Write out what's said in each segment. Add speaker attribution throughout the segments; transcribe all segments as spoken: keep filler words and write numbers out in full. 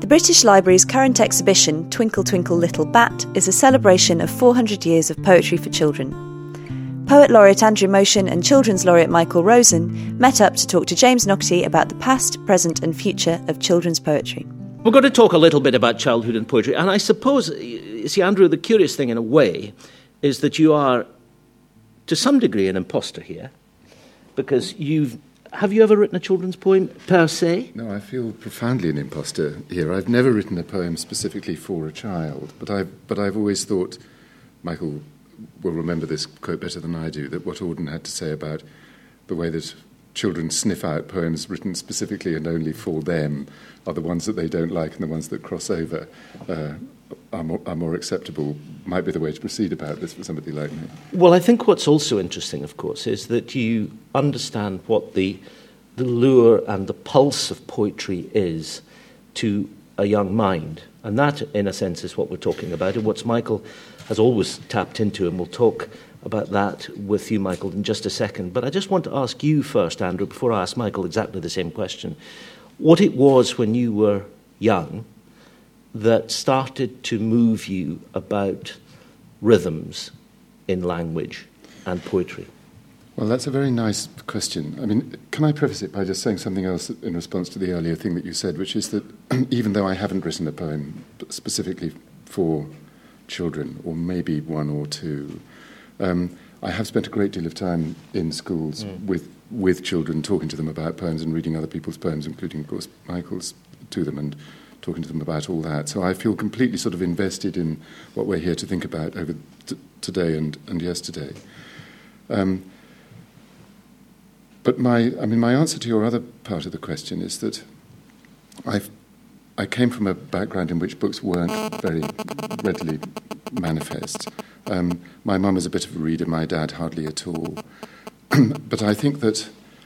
Speaker 1: British Library's current exhibition, Twinkle Twinkle Little Bat, is a celebration of four hundred years of poetry for children. Poet Laureate Andrew Motion and Children's Laureate Michael Rosen met up to talk to James Naughtie about the past, present and future of children's poetry.
Speaker 2: We're going to talk a little bit about childhood and poetry, and I suppose, you see, Andrew, the curious thing in a way is that you are, to some degree, an imposter here, because you've Have you ever written a children's poem per se?
Speaker 3: No, I feel profoundly an imposter here. I've never written a poem specifically for a child, but I've, but I've always thought, Michael will remember this quote better than I do, that what Auden had to say about the way that children sniff out poems written specifically and only for them are the ones that they don't like and the ones that cross over uh, are, more, are more acceptable, might be the way to proceed about this for somebody like me.
Speaker 2: Well, I think what's also interesting, of course, is that you understand what the, the lure and the pulse of poetry is to a young mind. And that, in a sense, is what we're talking about, and what Michael has always tapped into, and we'll talk about that with you, Michael, in just a second. But I just want to ask you first, Andrew, before I ask Michael exactly the same question, what it was when you were young that started to move you about rhythms in language and poetry?
Speaker 3: Well, that's a very nice question. I mean, can I preface it by just saying something else in response to the earlier thing that you said, which is that even though I haven't written a poem specifically for children, or maybe one or two, um, I have spent a great deal of time in schools mm. with with children, talking to them about poems and reading other people's poems, including, of course, Michael's, to them, and talking to them about all that. So I feel completely sort of invested in what we're here to think about over t- today and, and yesterday. Um, but my, I mean, my answer to your other part of the question is that I've, I came from a background in which books weren't very readily manifest. Um, my mum was a bit of a reader, my dad hardly at all. But I think that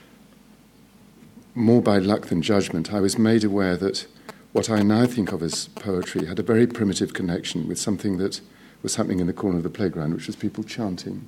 Speaker 3: more by luck than judgment, I was made aware that what I now think of as poetry had a very primitive connection with something that was happening in the corner of the playground, which was people chanting.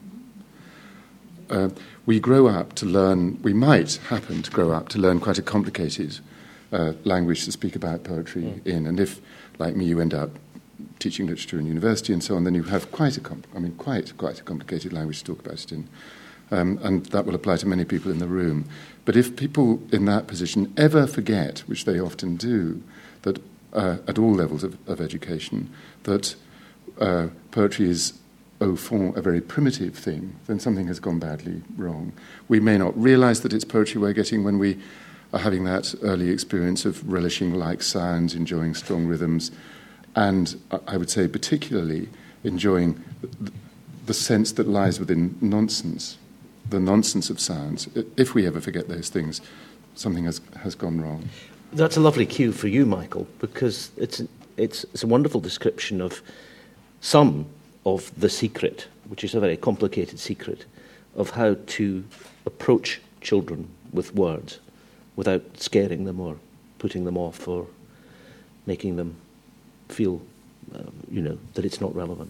Speaker 3: Uh, we grow up to learn, we might happen to grow up to learn quite a complicated uh, language to speak about poetry mm. in. And if, like me, you end up teaching literature in university and so on, then you have quite a, compl- I mean, quite, quite a complicated language to talk about it in. Um, and that will apply to many people in the room. But if people in that position ever forget, which they often do, that uh, at all levels of, of education, that uh, poetry is au fond a very primitive thing, then something has gone badly wrong. We may not realise that it's poetry we're getting when we are having that early experience of relishing like sounds, enjoying strong rhythms, and I would say particularly enjoying the, the sense that lies within nonsense, the nonsense of sounds. If we ever forget those things, something has, has gone wrong.
Speaker 2: That's a lovely cue for you, Michael, because it's it's it's a wonderful description of some of the secret, which is a very complicated secret, of how to approach children with words without scaring them or putting them off or making them feel, uh, you know, that it's not relevant.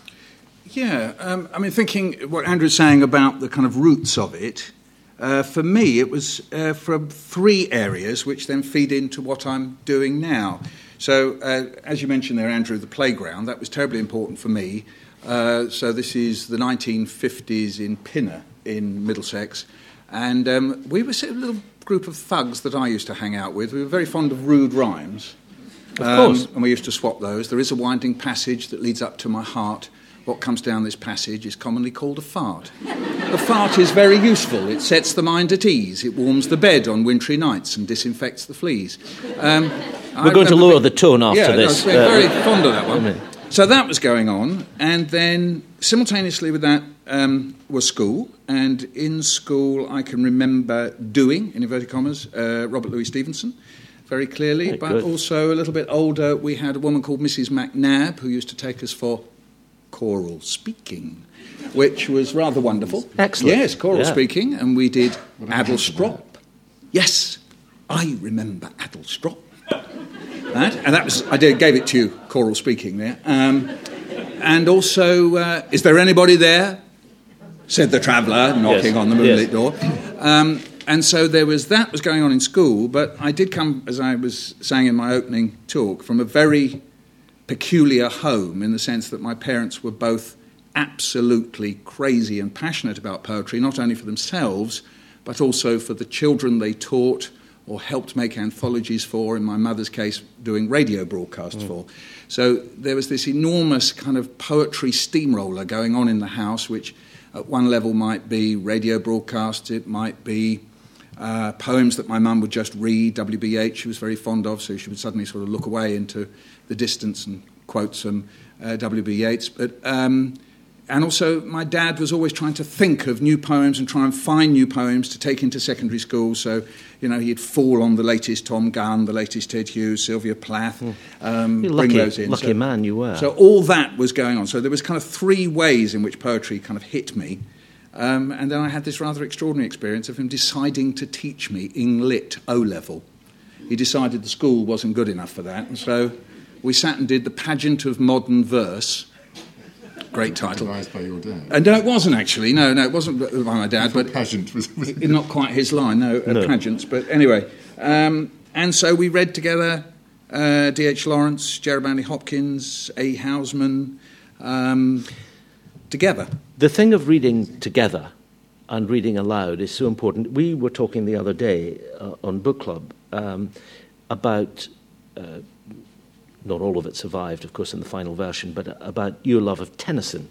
Speaker 4: Yeah, um, I mean, thinking what Andrew's saying about the kind of roots of it, uh, for me it was uh, from three areas which then feed into what I'm doing now. So, uh, as you mentioned there, Andrew, the playground, that was terribly important for me. Uh, so this is the nineteen fifties in Pinner in Middlesex, and um, we were a little group of thugs that I used to hang out with. We were very fond of rude rhymes.
Speaker 2: Of course.
Speaker 4: Um, and we used to swap those. There is a winding passage that leads up to my heart. What comes down this passage is commonly called a fart. A fart is very useful. It sets the mind at ease. It warms the bed on wintry nights and disinfects the fleas. Um,
Speaker 2: We're going to lower being, the tone after
Speaker 4: yeah,
Speaker 2: this.
Speaker 4: Yeah, no,
Speaker 2: uh,
Speaker 4: very fond of that one. So that was going on, and then simultaneously with that um, was school. And in school, I can remember doing, in inverted commas, uh, Robert Louis Stevenson, very clearly. Very but good. Also a little bit older, we had a woman called Missus McNabb who used to take us for choral speaking, which was rather wonderful.
Speaker 2: Excellent.
Speaker 4: Yes, choral
Speaker 2: yeah.
Speaker 4: speaking, and we did Addlestrop. Yes, I remember Addlestrop. That, and that was, I did, gave it to you, choral speaking there. Um, and also, uh, is there anybody there? Said the traveller, knocking yes. on the moonlit yes. door. Um, and so there was that was going on in school, but I did come, as I was saying in my opening talk, from a very peculiar home in the sense that my parents were both absolutely crazy and passionate about poetry, not only for themselves, but also for the children they taught or helped make anthologies for, in my mother's case, doing radio broadcasts mm. for. So there was this enormous kind of poetry steamroller going on in the house, which at one level might be radio broadcasts, it might be uh, poems that my mum would just read, W B H she was very fond of, so she would suddenly sort of look away into the distance and quote some uh, W B Yeats. But um, And also, my dad was always trying to think of new poems and try and find new poems to take into secondary school. So, you know, he'd fall on the latest Tom Gunn, the latest Ted Hughes, Sylvia Plath, mm. um,
Speaker 2: You're
Speaker 4: bring
Speaker 2: lucky,
Speaker 4: those in.
Speaker 2: Lucky
Speaker 4: so,
Speaker 2: man you were.
Speaker 4: So all that was going on. So there was kind of three ways in which poetry kind of hit me. Um, and then I had this rather extraordinary experience of him deciding to teach me Eng-Lit O-level. He decided the school wasn't good enough for that. And so we sat and did the Pageant of Modern Verse. Great title.
Speaker 3: Devised by your dad.
Speaker 4: And no, it wasn't actually. No, no, it wasn't by my dad. But
Speaker 3: pageant was, was
Speaker 4: it, not quite his line. No,
Speaker 2: no.
Speaker 4: Uh, pageants. But anyway, um, and so we read together uh, D H Lawrence, Gerard Manley Hopkins, A. Housman, um, together.
Speaker 2: The thing of reading together and reading aloud is so important. We were talking the other day uh, on Book Club um, about. Uh, Not all of it survived, of course, in the final version, but about your love of Tennyson.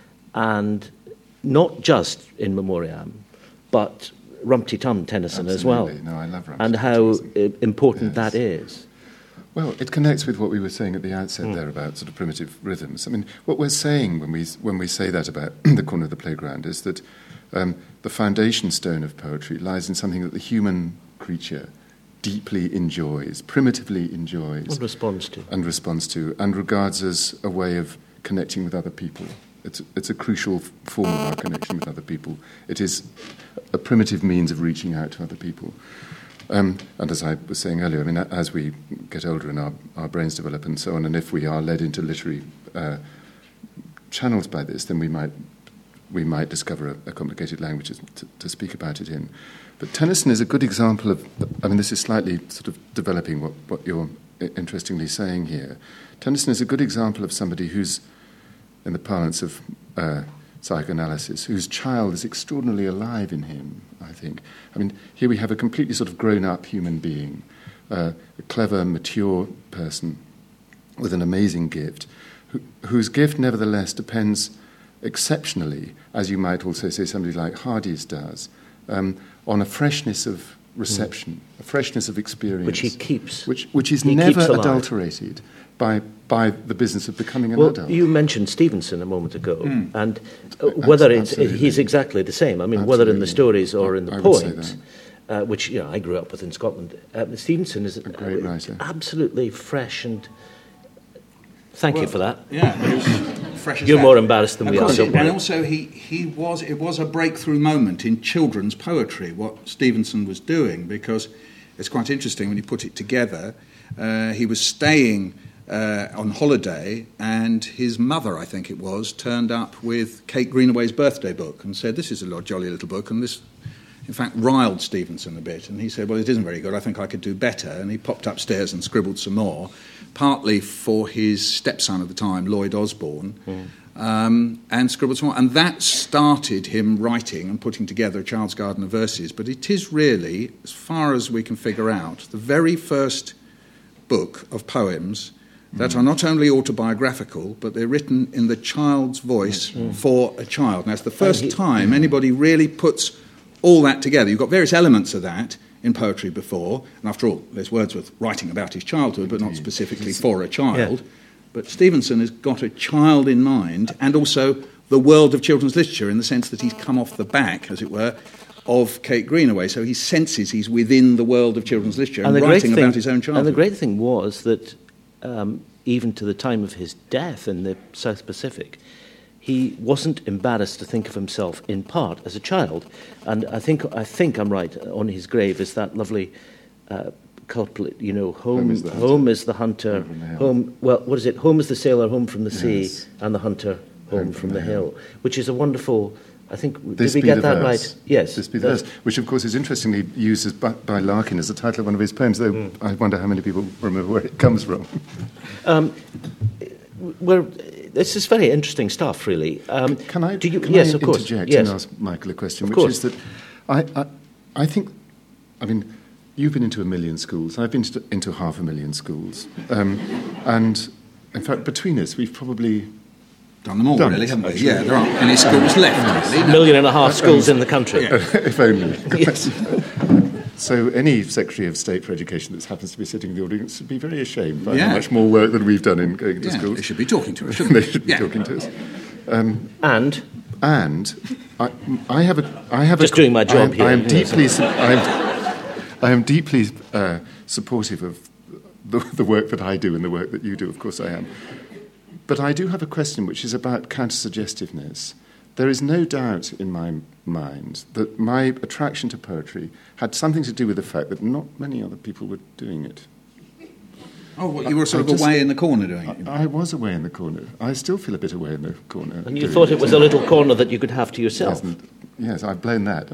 Speaker 2: And not just In Memoriam, but Rumpty Tum Tennyson
Speaker 3: Absolutely.
Speaker 2: as well.
Speaker 3: No, I love Rumpty
Speaker 2: and
Speaker 3: Tum
Speaker 2: how
Speaker 3: Tennyson.
Speaker 2: important
Speaker 3: Yes.
Speaker 2: that is.
Speaker 3: Well, it connects with what we were saying at the outset
Speaker 2: mm.
Speaker 3: there about sort of primitive rhythms. I mean, what we're saying when we when we say that about the corner of the playground is that um, the foundation stone of poetry lies in something that the human creature deeply enjoys, primitively enjoys.
Speaker 2: And responds to.
Speaker 3: And responds to, and regards as a way of connecting with other people. It's, it's a crucial form of our connection with other people. It is a primitive means of reaching out to other people. Um, and as I was saying earlier, I mean, as we get older and our, our brains develop and so on, and if we are led into literary uh, channels by this, then we might we might discover a, a complicated language to, to speak about it in. But Tennyson is a good example of, I mean, this is slightly sort of developing what, what you're interestingly saying here. Tennyson is a good example of somebody who's, in the parlance of uh, psychoanalysis, whose child is extraordinarily alive in him, I think. I mean, here we have a completely sort of grown-up human being, uh, a clever, mature person with an amazing gift, who, whose gift, nevertheless, depends exceptionally, as you might also say somebody like Hardy's does, um, on a freshness of reception, mm. a freshness of experience.
Speaker 2: Which he keeps.
Speaker 3: Which, which is
Speaker 2: he
Speaker 3: never adulterated by by the business of becoming an
Speaker 2: well,
Speaker 3: adult.
Speaker 2: You mentioned Stevenson a moment ago,
Speaker 3: mm.
Speaker 2: and uh, whether it's,
Speaker 3: Absolutely.
Speaker 2: he's exactly the same. I mean,
Speaker 3: Absolutely.
Speaker 2: whether in the stories or in the
Speaker 3: I would say
Speaker 2: poems,
Speaker 3: that.
Speaker 2: uh, which you know I grew up with in Scotland, uh, Stevenson is
Speaker 3: a great
Speaker 2: uh,
Speaker 3: writer.
Speaker 2: Absolutely fresh and... Thank
Speaker 4: well,
Speaker 2: you for that.
Speaker 4: Yeah, it was fresh as
Speaker 2: You're
Speaker 4: that.
Speaker 2: more embarrassed than
Speaker 4: of
Speaker 2: we
Speaker 4: course,
Speaker 2: are.
Speaker 4: it, and also, he, he was it was a breakthrough moment in children's poetry, what Stevenson was doing, because it's quite interesting when you put it together. Uh, he was staying uh, on holiday, and his mother, I think it was, turned up with Kate Greenaway's birthday book and said, "This is a jolly little book," and this, in fact, riled Stevenson a bit. And he said, "Well, it isn't very good. I think I could do better." And he popped upstairs and scribbled some more, partly for his stepson at the time, Lloyd Osborne, mm. um, and scribbled some more. And that started him writing and putting together a Child's Garden of Verses. But it is really, as far as we can figure out, the very first book of poems that mm. are not only autobiographical, but they're written in the child's voice mm. for a child. Now, it's the first he, time anybody really puts all that together. You've got various elements of that in poetry before, and after all, there's Wordsworth writing about his childhood, but not specifically for a child. Yeah. But Stevenson has got a child in mind, and also the world of children's literature, in the sense that he's come off the back, as it were, of Kate Greenaway. So he senses he's within the world of children's literature and, and writing
Speaker 2: thing,
Speaker 4: about his own childhood.
Speaker 2: And the great thing was that um, even to the time of his death in the South Pacific, he wasn't embarrassed to think of himself in part as a child. And I think I think I'm right, on his grave is that lovely uh, couplet, you know, home, home is the hunter, home, is the hunter home, home, well, what is it? Home is the sailor, home from the sea,
Speaker 3: yes.
Speaker 2: and the hunter, home, home from, from the, the hill. hill, which is a wonderful I think,
Speaker 3: This
Speaker 2: did we
Speaker 3: Be
Speaker 2: get
Speaker 3: the
Speaker 2: that
Speaker 3: Verse.
Speaker 2: right? Yes.
Speaker 3: This Be the Verse, which of course is interestingly used as by, by Larkin as the title of one of his poems, though mm. I wonder how many people remember where it comes from. Um,
Speaker 2: well, this is very interesting stuff, really. Um,
Speaker 3: can I,
Speaker 2: do you,
Speaker 3: can
Speaker 2: yes,
Speaker 3: I
Speaker 2: of course.
Speaker 3: interject
Speaker 2: yes.
Speaker 3: and ask Michael a question,
Speaker 2: of
Speaker 3: which
Speaker 2: course.
Speaker 3: is that I, I, I think, I mean, you've been into a million schools. I've been to, into half a million schools. Um, and, in fact, between us, we've probably...
Speaker 4: Done them all,
Speaker 3: done
Speaker 4: really,
Speaker 3: it,
Speaker 4: haven't we?
Speaker 3: actually.
Speaker 4: Yeah, there aren't any schools left, really.
Speaker 2: A million and a half schools um, in the country.
Speaker 3: Yeah. If only.
Speaker 2: Yes.
Speaker 3: So any Secretary of State for Education that happens to be sitting in the audience would be very ashamed by
Speaker 4: yeah.
Speaker 3: how much more work than we've done in going to
Speaker 4: yeah,
Speaker 3: schools.
Speaker 4: They should be talking to us,
Speaker 3: they?
Speaker 4: they?
Speaker 3: should be
Speaker 4: yeah.
Speaker 3: talking to us. Um,
Speaker 2: and?
Speaker 3: And I, I have a... I have
Speaker 2: Just
Speaker 3: a,
Speaker 2: doing my job
Speaker 3: I am,
Speaker 2: here.
Speaker 3: I am deeply... I am, I am deeply uh, supportive of the, the work that I do and the work that you do, of course I am. But I do have a question which is about counter-suggestiveness. There is no doubt in my mind that my attraction to poetry had something to do with the fact that not many other people were doing it.
Speaker 4: Oh, well, you were sort
Speaker 3: I
Speaker 4: of
Speaker 3: just,
Speaker 4: away in the corner doing it?
Speaker 3: I, I was away in the corner. I still feel a bit away in the corner.
Speaker 2: And you thought it was a little corner that you could have to yourself?
Speaker 3: Yes, I've blown that.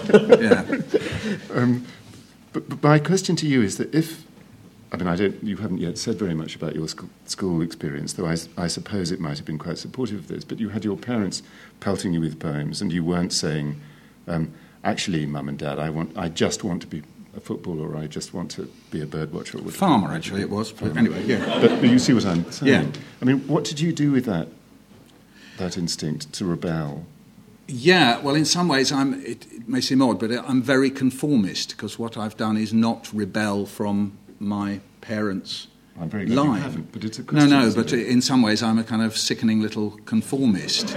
Speaker 4: yeah.
Speaker 3: Um, but, but my question to you is that if... I mean, I don't. You haven't yet said very much about your school, school experience, though I, I suppose it might have been quite supportive of this. But you had your parents pelting you with poems, and you weren't saying, um, "Actually, Mum and Dad, I want, I just want to be a footballer, or I just want to be a bird watcher." Or
Speaker 4: farmer, actually, it was. But anyway, yeah.
Speaker 3: But, but you see what I'm saying.
Speaker 4: Yeah.
Speaker 3: I mean, what did you do with that that instinct to rebel?
Speaker 4: Yeah, well, in some ways, I'm. It, it may seem odd, but I'm very conformist because what I've done is not rebel from my parents'
Speaker 3: I'm very glad
Speaker 4: line.
Speaker 3: you haven't, but it's a question.
Speaker 4: No, no, but it? in some ways I'm a kind of sickening little conformist.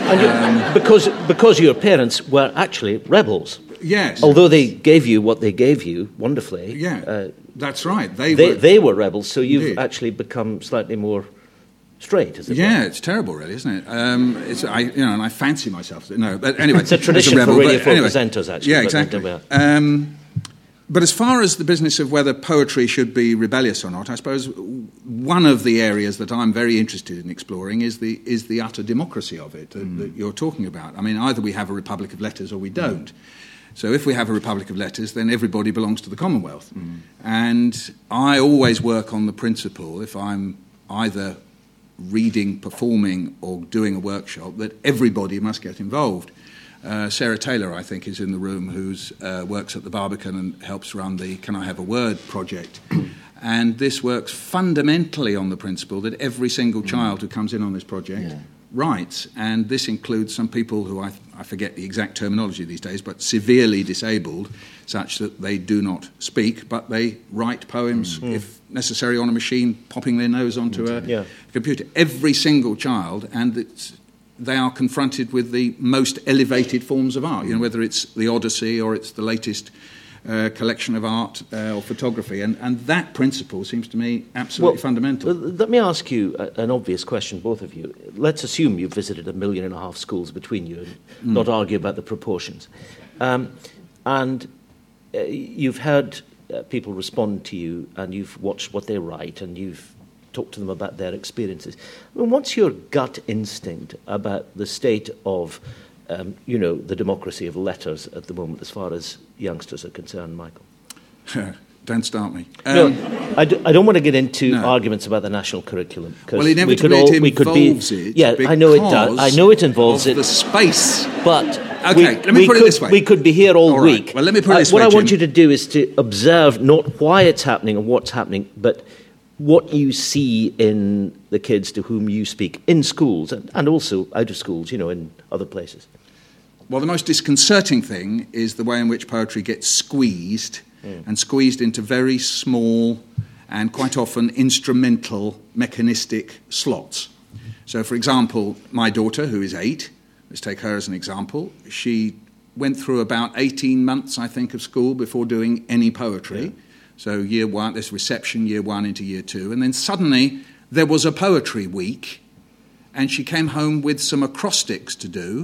Speaker 2: And um, because, because your parents were actually rebels.
Speaker 4: Yes.
Speaker 2: Although they gave you what they gave you wonderfully.
Speaker 4: Yeah,
Speaker 2: uh,
Speaker 4: that's right. They,
Speaker 2: they,
Speaker 4: were,
Speaker 2: they were rebels, so you've
Speaker 4: indeed.
Speaker 2: actually become slightly more straight, is it?
Speaker 4: Yeah,
Speaker 2: right?
Speaker 4: it's terrible, really, isn't it? Um, it's, I, you know, and I fancy myself. No, but anyway,
Speaker 2: it's a tradition
Speaker 4: a rebel,
Speaker 2: for radio
Speaker 4: but
Speaker 2: four
Speaker 4: anyway,
Speaker 2: presenters, actually.
Speaker 4: Yeah, exactly. Um, But as far as the business of whether poetry should be rebellious or not, I suppose one of the areas that I'm very interested in exploring is the is the utter democracy of it that, mm. that you're talking about. I mean, either we have a republic of letters or we don't. Mm. So if we have a republic of letters, then everybody belongs to the Commonwealth. Mm. And I always work on the principle, if I'm either reading, performing, or doing a workshop, that everybody must get involved. Uh, Sarah Taylor, I think, is in the room, who uh, works at the Barbican and helps run the Can I Have a Word project. And this works fundamentally on the principle that every single child who comes in on this project yeah. writes. And this includes some people who, I, I forget the exact terminology these days, but severely disabled, such that they do not speak, but they write poems, mm. if necessary, on a machine, popping their nose onto a yeah. computer. Every single child, and it's... they are confronted with the most elevated forms of art, you know, whether it's the Odyssey or it's the latest uh, collection of art uh, or photography. And, and that principle seems to me absolutely
Speaker 2: well,
Speaker 4: fundamental.
Speaker 2: Let me ask you a, an obvious question, both of you. Let's assume you've visited a million and a half schools between you and mm. not argue about the proportions. Um, and uh, you've heard uh, people respond to you and you've watched what they write and you've talk to them about their experiences. I mean, what's your gut instinct about the state of, um, you know, the democracy of letters at the moment as far as youngsters are concerned, Michael?
Speaker 4: Don't start me. Um,
Speaker 2: no, I, do, I don't want to get into
Speaker 4: no.
Speaker 2: arguments about the national curriculum.
Speaker 4: Well, inevitably
Speaker 2: we could all,
Speaker 4: it
Speaker 2: we could be,
Speaker 4: involves it.
Speaker 2: Yeah, I know it does. I know it involves
Speaker 4: of
Speaker 2: it.
Speaker 4: the space.
Speaker 2: But
Speaker 4: okay,
Speaker 2: we,
Speaker 4: let me
Speaker 2: we
Speaker 4: put
Speaker 2: could,
Speaker 4: it this way.
Speaker 2: We could be here all,
Speaker 4: all right.
Speaker 2: week.
Speaker 4: Well, let me put it this
Speaker 2: uh,
Speaker 4: way.
Speaker 2: What I
Speaker 4: Jim.
Speaker 2: want you to do is to observe not why it's happening and what's happening, but what you see in the kids to whom you speak in schools and, and also out of schools, you know, in other places.
Speaker 4: Well, the most disconcerting thing is the way in which poetry gets squeezed mm. and squeezed into very small and quite often instrumental, mechanistic slots. So, for example, my daughter, who is eight, let's take her as an example, she went through about eighteen months, I think, of school before doing any poetry. Yeah. So year one, there's reception, year one into year two. And then suddenly there was a poetry week and she came home with some acrostics to do.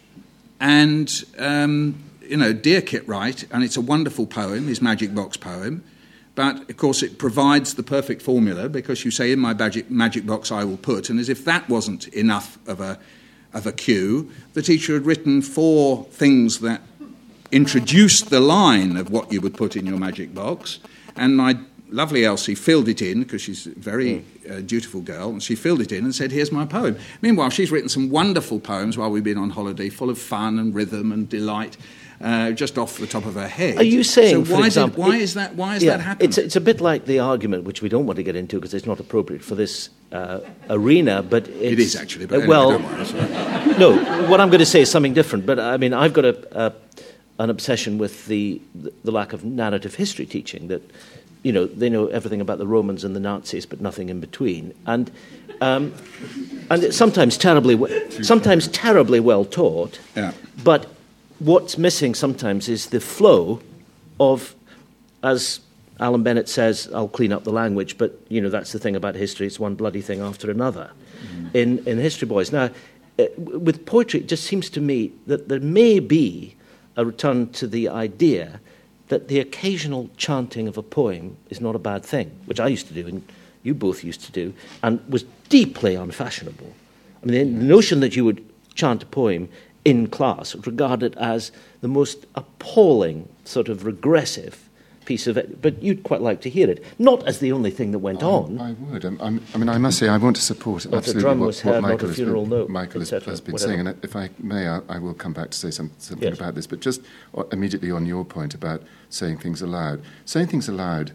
Speaker 4: And, um, you know, Dear Kit Wright, and it's a wonderful poem, his Magic Box poem. But, of course, it provides the perfect formula because you say, in my magic, magic box I will put. And as if that wasn't enough of a of a cue. The teacher had written four things that introduced the line of what you would put in your magic box, and my lovely Elsie filled it in, because she's a very uh, dutiful girl, and she filled it in and said, here's my poem. Meanwhile, she's written some wonderful poems while we've been on holiday, full of fun and rhythm and delight, uh, just off the top of her head.
Speaker 2: Are you saying,
Speaker 4: so why
Speaker 2: for example...
Speaker 4: Did, why
Speaker 2: it,
Speaker 4: is that, why has
Speaker 2: yeah,
Speaker 4: that happened?
Speaker 2: It's, it's a bit like the argument, which we don't want to get into because it's not appropriate for this uh, arena, but it's...
Speaker 4: It is, actually, but
Speaker 2: uh,
Speaker 4: anyway,
Speaker 2: well,
Speaker 4: don't worry, sorry.
Speaker 2: No, what I'm going to say is something different, but, I mean, I've got a, a, an obsession with the, the lack of narrative history teaching, that... You know, they know everything about the Romans and the Nazis, but nothing in between, and um, and it's sometimes terribly, sometimes terribly well taught.
Speaker 4: Yeah.
Speaker 2: But what's missing sometimes is the flow of, as Alan Bennett says, I'll clean up the language, but you know that's the thing about history; it's one bloody thing after another. Mm. In in History Boys now, uh, with poetry, it just seems to me that there may be a return to the idea that the occasional chanting of a poem is not a bad thing, which I used to do, and you both used to do, and was deeply unfashionable. I mean, the notion that you would chant a poem in class was regarded as the most appalling, sort of regressive piece of it, but you'd quite like to hear it, not as the only thing that went
Speaker 3: I,
Speaker 2: on.
Speaker 3: I would. I'm, I'm, I mean, I must say, I want to support
Speaker 2: Not
Speaker 3: absolutely
Speaker 2: a drum
Speaker 3: what,
Speaker 2: was
Speaker 3: what
Speaker 2: heard,
Speaker 3: Michael,
Speaker 2: not a
Speaker 3: has,
Speaker 2: funeral note,
Speaker 3: Michael has,
Speaker 2: et cetera,
Speaker 3: has been
Speaker 2: whatever.
Speaker 3: saying, and if I may, I, I will come back to say some, something
Speaker 2: Yes.
Speaker 3: about this, but just immediately on your point about saying things aloud. Saying things aloud,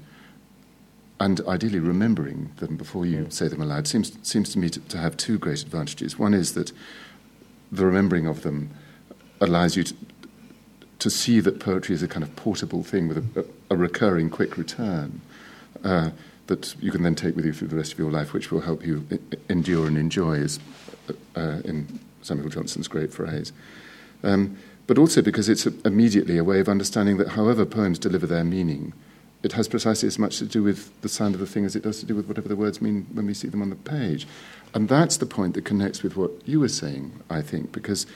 Speaker 3: and ideally remembering them before you mm. say them aloud, seems, seems to me to, to have two great advantages. One is that the remembering of them allows you to, to see that poetry is a kind of portable thing with a, a, a recurring quick return uh, that you can then take with you through the rest of your life, which will help you I- endure and enjoy, as uh, in Samuel Johnson's great phrase. Um, but also because it's a, immediately a way of understanding that however poems deliver their meaning, it has precisely as much to do with the sound of the thing as it does to do with whatever the words mean when we see them on the page. And that's the point that connects with what you were saying, I think, because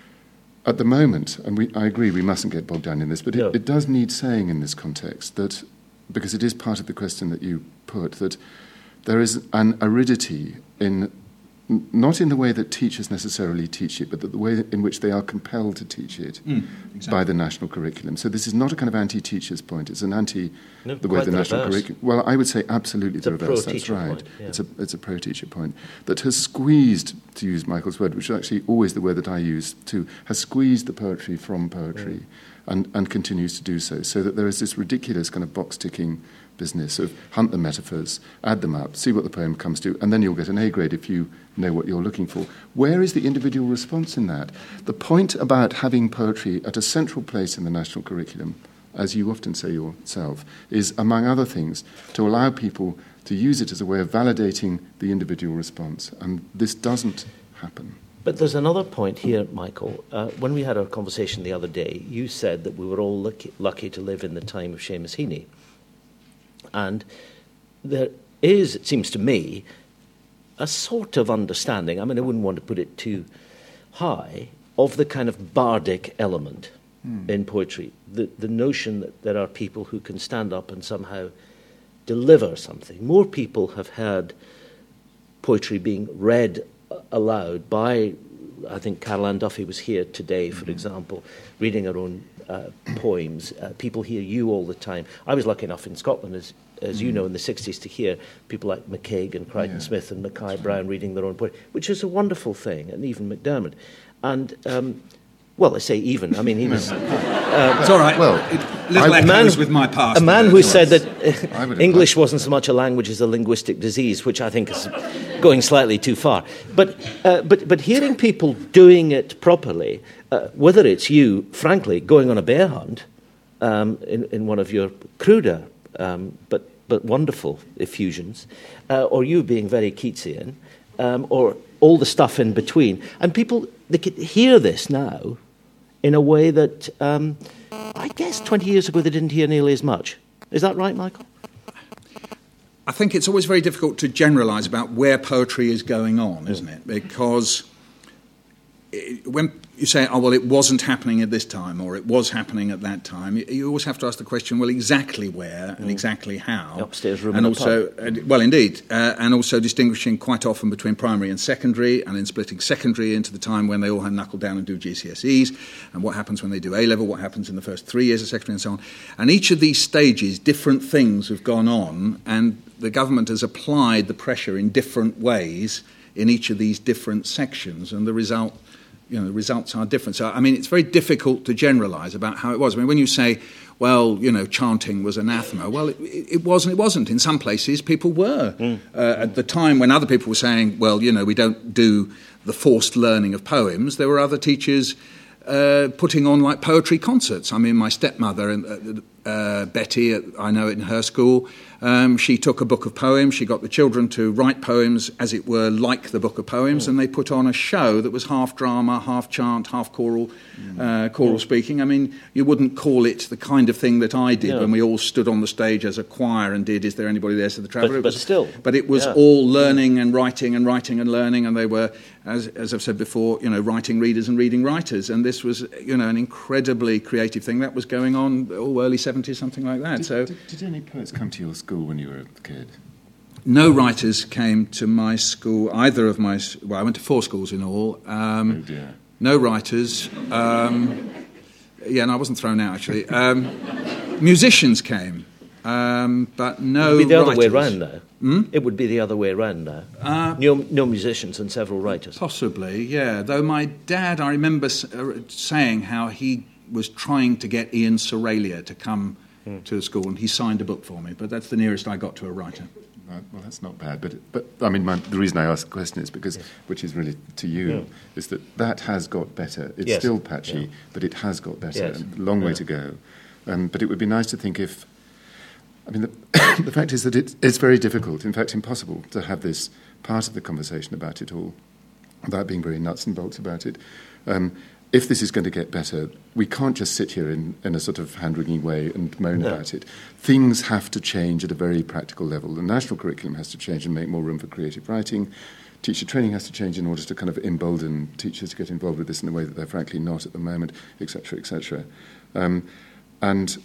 Speaker 3: at the moment, and we, I agree we mustn't get bogged down in this, but
Speaker 2: no.
Speaker 3: it, it does need saying in this context that, because it is part of the question that you put, that there is an aridity in, not in the way that teachers necessarily teach it, but the way in which they are compelled to teach it
Speaker 4: mm, exactly.
Speaker 3: by the national curriculum. So this is not a kind of anti-teachers point, it's an anti
Speaker 2: no,
Speaker 3: the way the,
Speaker 2: the
Speaker 3: national
Speaker 2: reverse.
Speaker 3: curriculum... Well, I would say absolutely
Speaker 2: It's
Speaker 3: the
Speaker 2: a
Speaker 3: reverse, that's
Speaker 2: pro-teacher
Speaker 3: right.
Speaker 2: point, yeah.
Speaker 3: It's a it's a pro-teacher point that has squeezed, to use Michael's word, which is actually always the word that I use too, has squeezed the poetry from poetry mm. and, and continues to do so, so that there is this ridiculous kind of box-ticking business of hunt the metaphors, add them up, see what the poem comes to, and then you'll get an A grade if you know what you're looking for. Where is the individual response in that? The point about having poetry at a central place in the national curriculum, as you often say yourself, is, among other things, to allow people to use it as a way of validating the individual response. And this doesn't happen.
Speaker 2: But there's another point here, Michael. Uh, when we had our conversation the other day, you said that we were all lucky, lucky to live in the time of Seamus Heaney. And there is, it seems to me, a sort of understanding, I mean, I wouldn't want to put it too high, of the kind of bardic element mm. in poetry. The, the notion that there are people who can stand up and somehow deliver something. More people have heard poetry being read aloud by, I think Carol Ann Duffy was here today, for mm-hmm. example, reading her own uh, poems. Uh, people hear you all the time. I was lucky enough in Scotland, as as mm-hmm. you know, in the sixties, to hear people like McCaig and Crichton
Speaker 3: yeah.
Speaker 2: Smith and Mackay Brown reading their own poetry, which is a wonderful thing, and even MacDermot. And, um, well, I say even, I mean, he was... Uh,
Speaker 4: it's all right.
Speaker 3: Well,
Speaker 4: it, little
Speaker 2: I,
Speaker 4: echoes
Speaker 2: man,
Speaker 4: with my past.
Speaker 2: A man who said that uh, English
Speaker 3: like
Speaker 2: wasn't so much a language as a linguistic disease, which I think is going slightly too far. But uh, but but hearing people doing it properly, uh, whether it's you, frankly, going on a bear hunt um, in, in one of your cruder um, but, but wonderful effusions, uh, or you being very Keatsian, um, or all the stuff in between, and people, they could hear this now in a way that... Um, I guess twenty years ago they didn't hear nearly as much. Is that right, Michael?
Speaker 4: I think it's always very difficult to generalise about where poetry is going on, isn't it? Because it, when you say, oh, well, it wasn't happening at this time, or it was happening at that time, you, you always have to ask the question, well, exactly where and mm. exactly how.
Speaker 2: The upstairs room
Speaker 4: and
Speaker 2: in
Speaker 4: also,
Speaker 2: the pub.
Speaker 4: Uh, well, indeed, uh, and also distinguishing quite often between primary and secondary, and then splitting secondary into the time when they all have knuckle down and do G C S Es, and what happens when they do A-level, what happens in the first three years of secondary, and so on. And each of these stages, different things have gone on, and the government has applied the pressure in different ways in each of these different sections, and the result, you know, the results are different. So, I mean, it's very difficult to generalise about how it was. I mean, when you say, well, you know, chanting was anathema, well, it, it wasn't. It wasn't. In some places, people were. Mm. Uh, at the time when other people were saying, well, you know, we don't do the forced learning of poems, there were other teachers uh, putting on, like, poetry concerts. I mean, my stepmother, uh, uh, Betty, I know it in her school, Um, she took a book of poems, she got the children to write poems, as it were, like the book of poems, mm. and they put on a show that was half drama, half chant, half choral, mm. uh, choral mm. speaking. I mean, you wouldn't call it the kind of thing that I did yeah. when we all stood on the stage as a choir and did Is There Anybody There, Said the Traveller.
Speaker 2: But, but
Speaker 4: was,
Speaker 2: still.
Speaker 4: But it was
Speaker 2: yeah.
Speaker 4: all learning and writing and writing and learning, and they were, as, as I've said before, you know, writing readers and reading writers, and this was, you know, an incredibly creative thing that was going on, all early seventies, something like that.
Speaker 3: Did,
Speaker 4: so,
Speaker 3: did, did any poets come to your school when you were a kid?
Speaker 4: No writers came to my school, either of my... Well, I went to four schools in all. Um,
Speaker 3: oh, dear.
Speaker 4: No writers. Um, yeah, no, I wasn't thrown out, actually. Um, musicians came, um, but no
Speaker 2: It would be the
Speaker 4: writers.
Speaker 2: other way round now.
Speaker 4: Hmm?
Speaker 2: It would be the other way round now.
Speaker 4: Uh,
Speaker 2: no, no musicians and several writers.
Speaker 4: Possibly, yeah. Though my dad, I remember saying how he was trying to get Ian Soralia to come mm. to the school, and he signed a book for me, but that's the nearest I got to a writer.
Speaker 3: Right, well, that's not bad, but but I mean, my, the reason I ask the question is because, yes. which is really to you, yeah. is that that has got better. It's
Speaker 2: yes.
Speaker 3: still patchy, yeah. but it has got better. Yes. A long yeah. way to go. Um, but it would be nice to think if. I mean, the, the fact is that it, it's very difficult, in fact, impossible, to have this part of the conversation about it all, without being very nuts and bolts about it. Um, if this is going to get better, we can't just sit here in, in a sort of hand-wringing way and moan no. about it. Things have to change at a very practical level. The national curriculum has to change and make more room for creative writing. Teacher training has to change in order to kind of embolden teachers to get involved with this in a way that they're frankly not at the moment, et cetera, et cetera. Um, and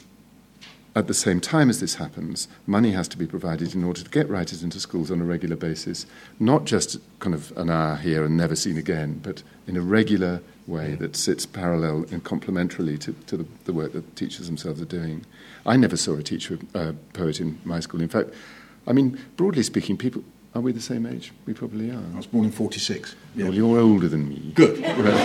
Speaker 3: at the same time as this happens, money has to be provided in order to get writers into schools on a regular basis, not just kind of an hour here and never seen again, but in a regular way that sits parallel and complementarily to, to the, the work that teachers themselves are doing. I never saw a teacher, uh, poet in my school. In fact, I mean, broadly speaking, people... Are we the same age? We probably are.
Speaker 4: I was born in forty-six.
Speaker 3: Yeah. Well, you're older than me.
Speaker 4: Good.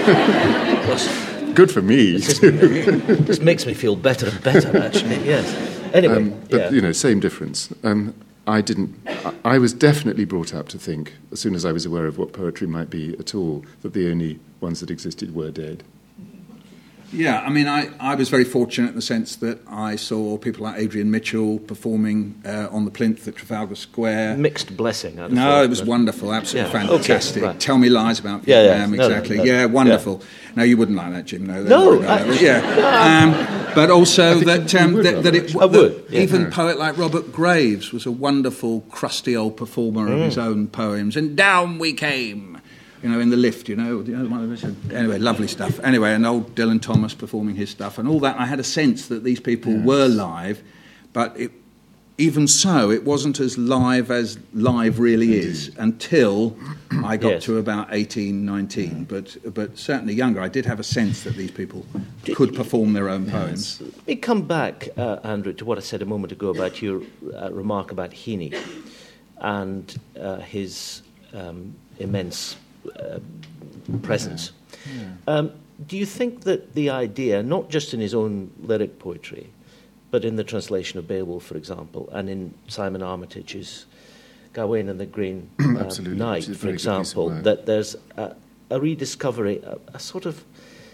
Speaker 3: Good for me.
Speaker 2: This, this makes me feel better and better, actually, yes. Anyway,
Speaker 3: um, But,
Speaker 2: yeah.
Speaker 3: you know, same difference. Um, I didn't... I, I was definitely brought up to think, as soon as I was aware of what poetry might be at all, that the only ones that existed were dead.
Speaker 4: Yeah, I mean, I, I was very fortunate in the sense that I saw people like Adrian Mitchell performing uh, on the plinth at Trafalgar Square.
Speaker 2: Mixed blessing.
Speaker 4: No,
Speaker 2: thought,
Speaker 4: it was wonderful, absolutely
Speaker 2: yeah.
Speaker 4: fantastic.
Speaker 2: Okay, right.
Speaker 4: Tell Me Lies About
Speaker 2: yeah,
Speaker 4: Vietnam,
Speaker 2: yeah.
Speaker 4: exactly.
Speaker 2: No, no, no.
Speaker 4: Yeah, wonderful. Yeah. No, you wouldn't like that, Jim. No,
Speaker 2: no.
Speaker 4: I, yeah, um, but also that um,
Speaker 3: would,
Speaker 4: that, that it
Speaker 2: I would.
Speaker 4: That
Speaker 2: Yeah.
Speaker 4: even
Speaker 3: yeah.
Speaker 4: a poet like Robert Graves was a wonderful, crusty old performer mm. of his own poems. And down we came. You know, in the lift, you know, you know, anyway, lovely stuff. Anyway, and old Dylan Thomas performing his stuff and all that. I had a sense that these people yes. were live, but it, even so, it wasn't as live as live really is until I got
Speaker 2: yes.
Speaker 4: to about eighteen, nineteen, but but certainly younger. I did have a sense that these people could perform their own poems.
Speaker 2: Yes. Let me come back, uh, Andrew, to what I said a moment ago about your uh, remark about Heaney and uh, his um, immense... Uh, presence.
Speaker 3: Yeah. Yeah.
Speaker 2: Um, do you think that the idea, not just in his own lyric poetry, but in the translation of Beowulf, for example, and in Simon Armitage's Gawain and the Green uh, Knight, for example, that there's a, a rediscovery, a, a sort of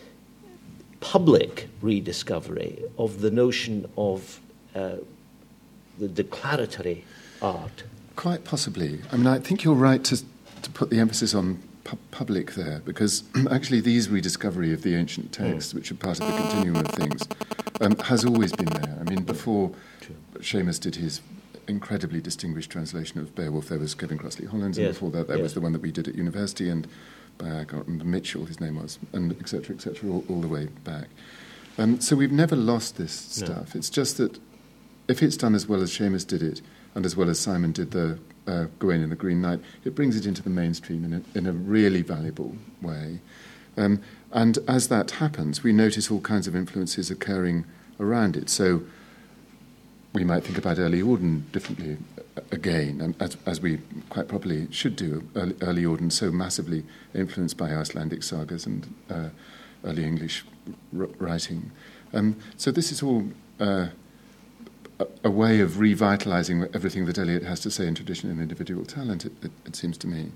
Speaker 2: public rediscovery of the notion of uh, the declaratory art?
Speaker 3: Quite possibly. I mean, I think you're right to to put the emphasis on public there, because actually these rediscovery of the ancient texts, mm. which are part of the continuum of things, um, has always been there. I mean, before Seamus did his incredibly distinguished translation of Beowulf. There was Kevin Crossley Hollands, and
Speaker 2: Yes.
Speaker 3: before that there
Speaker 2: Yes.
Speaker 3: was the one that we did at university, and by, I can't remember, Mitchell, his name was, and et cetera, et cetera, all, all the way back. Um, so we've never lost this
Speaker 2: No.
Speaker 3: stuff. It's just that if it's done as well as Seamus did it, and as well as Simon did the uh, Gawain and the Green Knight, it brings it into the mainstream in a, in a really valuable way. Um, and as that happens, we notice all kinds of influences occurring around it. So we might think about early Auden differently uh, again, and as, as we quite properly should do. Early, early Auden so massively influenced by Icelandic sagas and uh, early English r- writing. Um, so this is all uh, a, a way of revitalising everything that Eliot has to say in tradition and individual talent, it, it, it seems to me.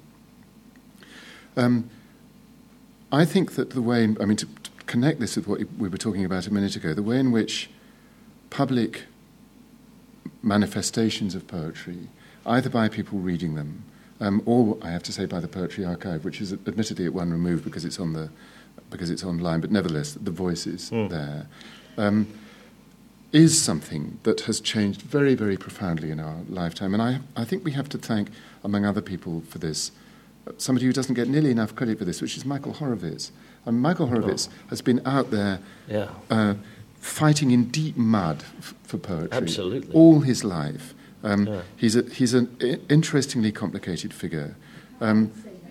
Speaker 3: Um, I think that the way, I mean, to, to connect this with what we were talking about a minute ago, the way in which public manifestations of poetry, either by people reading them, um, or I have to say by the Poetry Archive, which is admittedly at one remove because it's on the because it's online, but nevertheless the voice is mm. there, um, is something that has changed very, very profoundly in our lifetime. And I, I think we have to thank, among other people, for this, somebody who doesn't get nearly enough credit for this, which is Michael Horowitz. And Michael Horowitz oh. has been out there
Speaker 2: yeah.
Speaker 3: uh, fighting in deep mud f- for poetry
Speaker 2: Absolutely.
Speaker 3: all his life. Um,
Speaker 2: yeah.
Speaker 3: He's a, he's an I- interestingly complicated figure. Um,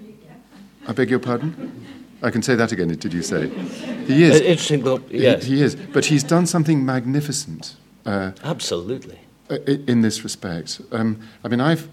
Speaker 3: I beg your pardon? I can say that again, did you say? He is.
Speaker 2: Uh, interesting, well, yes.
Speaker 3: He, he is. But he's done something magnificent. Uh,
Speaker 2: Absolutely.
Speaker 3: In this respect. Um, I mean, I've...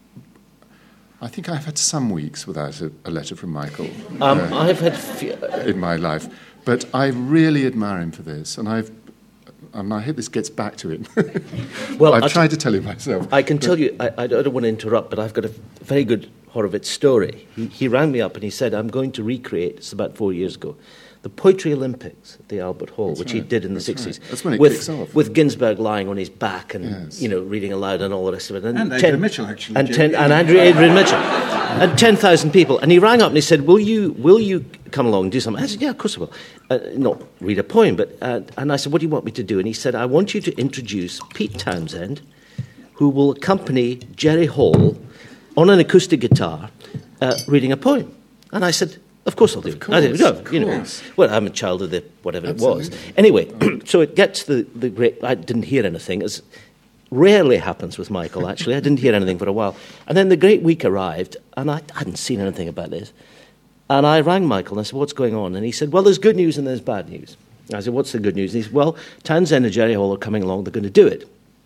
Speaker 3: I think I've had some weeks without a, a letter from Michael.
Speaker 2: Um,
Speaker 3: uh,
Speaker 2: I've had... F-
Speaker 3: in my life. But I really admire him for this, and I've... And I hope this gets back to him.
Speaker 2: well,
Speaker 3: I've
Speaker 2: I'll
Speaker 3: tried
Speaker 2: t-
Speaker 3: to tell him myself.
Speaker 2: I can tell you, I, I don't want to interrupt, but I've got a very good Horowitz story. He, he rang me up and he said, I'm going to recreate, it's about four years ago, the Poetry Olympics at the Albert Hall,
Speaker 3: That's
Speaker 2: which
Speaker 3: right.
Speaker 2: he did in the
Speaker 3: That's
Speaker 2: sixties.
Speaker 3: Right. That's when it
Speaker 2: with,
Speaker 3: kicks off.
Speaker 2: With Ginsberg lying on his back and,
Speaker 3: yes.
Speaker 2: you know, reading aloud and all the rest of it.
Speaker 4: And, and Adrian Mitchell, actually.
Speaker 2: And, ten, and Andrew Adrian Mitchell. And ten thousand people. And he rang up and he said, will you will you come along and do something? I said, yeah, of course I will. Uh, not read a poem, but... Uh, and I said, what do you want me to do? And he said, I want you to introduce Pete Townsend, who will accompany Jerry Hall on an acoustic guitar uh, reading a poem. And I said... Of course I'll do
Speaker 3: of
Speaker 2: it.
Speaker 3: Course,
Speaker 2: I do, no,
Speaker 3: of
Speaker 2: you know.
Speaker 3: course.
Speaker 2: Well, I'm a child of the whatever
Speaker 3: Absolutely.
Speaker 2: it was. Anyway, so it gets the, the great... I didn't hear anything, as rarely happens with Michael, actually. I didn't hear anything for a while. And then the great week arrived, and I hadn't seen anything about this. And I rang Michael, and I said, what's going on? And he said, well, there's good news and there's bad news. I said, what's the good news? And he said, well, Townsend and Jerry Hall are coming along, they're going to do it.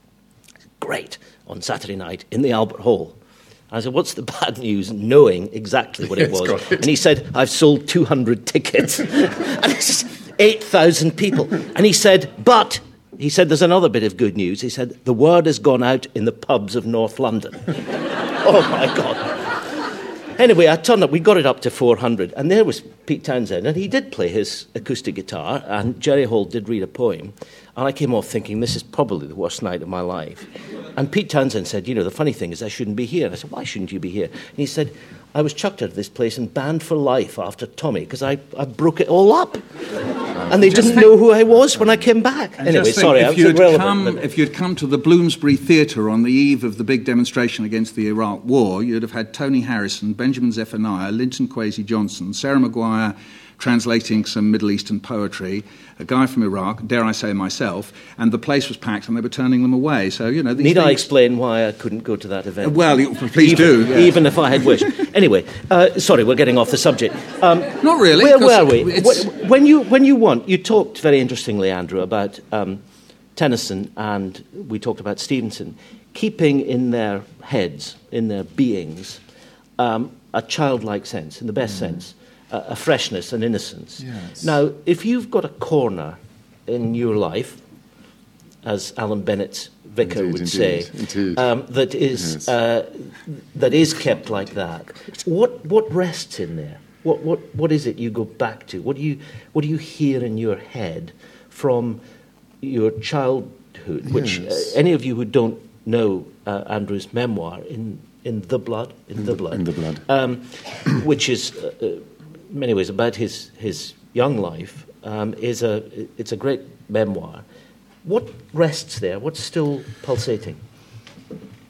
Speaker 2: I said, great, on Saturday night in the Albert Hall. I said, what's the bad news, knowing exactly what it
Speaker 3: Yes,
Speaker 2: was?
Speaker 3: got it.
Speaker 2: And he said, I've sold two hundred tickets. And it's eight thousand people. And he said, but, he said, there's another bit of good news. He said, the word has gone out in the pubs of North London. Oh, my God. Anyway, I turned up, we got it up to four hundred. And there was Pete Townsend, and he did play his acoustic guitar, and Jerry Hall did read a poem. And I came off thinking, this is probably the worst night of my life. And Pete Townsend said, you know, the funny thing is I shouldn't be here. And I said, why shouldn't you be here? And he said, I was chucked out of this place and banned for life after Tommy because I, I broke it all up. And they didn't
Speaker 4: think,
Speaker 2: know who I was when I came back. Anyway,
Speaker 4: think
Speaker 2: sorry,
Speaker 4: if
Speaker 2: I was
Speaker 4: you'd
Speaker 2: irrelevant.
Speaker 4: Come,
Speaker 2: but...
Speaker 4: If you'd come to the Bloomsbury Theatre on the eve of the big demonstration against the Iraq War, you'd have had Tony Harrison, Benjamin Zephaniah, Linton Kwesi Johnson, Sarah Maguire translating some Middle Eastern poetry, a guy from Iraq, dare I say myself, and the place was packed and they were turning them away. So, you know, these
Speaker 2: Need
Speaker 4: things...
Speaker 2: I explain why I couldn't go to that event?
Speaker 4: Well, you, please
Speaker 2: even,
Speaker 4: do. Yes.
Speaker 2: Even if I had wished. Anyway, uh, sorry, we're getting off the subject. Um,
Speaker 4: Not really.
Speaker 2: Where were we?
Speaker 4: It's...
Speaker 2: When you when you want, you talked very interestingly, Andrew, about um, Tennyson, and we talked about Stevenson, keeping in their heads, in their beings, um, a childlike sense, in the best mm. sense, uh, a freshness and innocence.
Speaker 3: Yes.
Speaker 2: Now, if you've got a corner in your life, as Alan Bennett's vicar
Speaker 3: Indeed,
Speaker 2: would
Speaker 3: indeed,
Speaker 2: say,
Speaker 3: indeed.
Speaker 2: Um, that is
Speaker 3: Yes.
Speaker 2: uh, that is kept like that. What what rests in there? What what what is it you go back to? What do you what do you hear in your head from your childhood? Which
Speaker 3: Yes.
Speaker 2: uh, any of you who don't know uh, Andrew's memoir, in in the blood, in,
Speaker 3: In
Speaker 2: the,
Speaker 3: the-
Speaker 2: blood,
Speaker 3: in the blood,
Speaker 2: um, which is uh, uh, in many ways about his his young life, um, is a it's a great memoir. What rests there? What's still pulsating?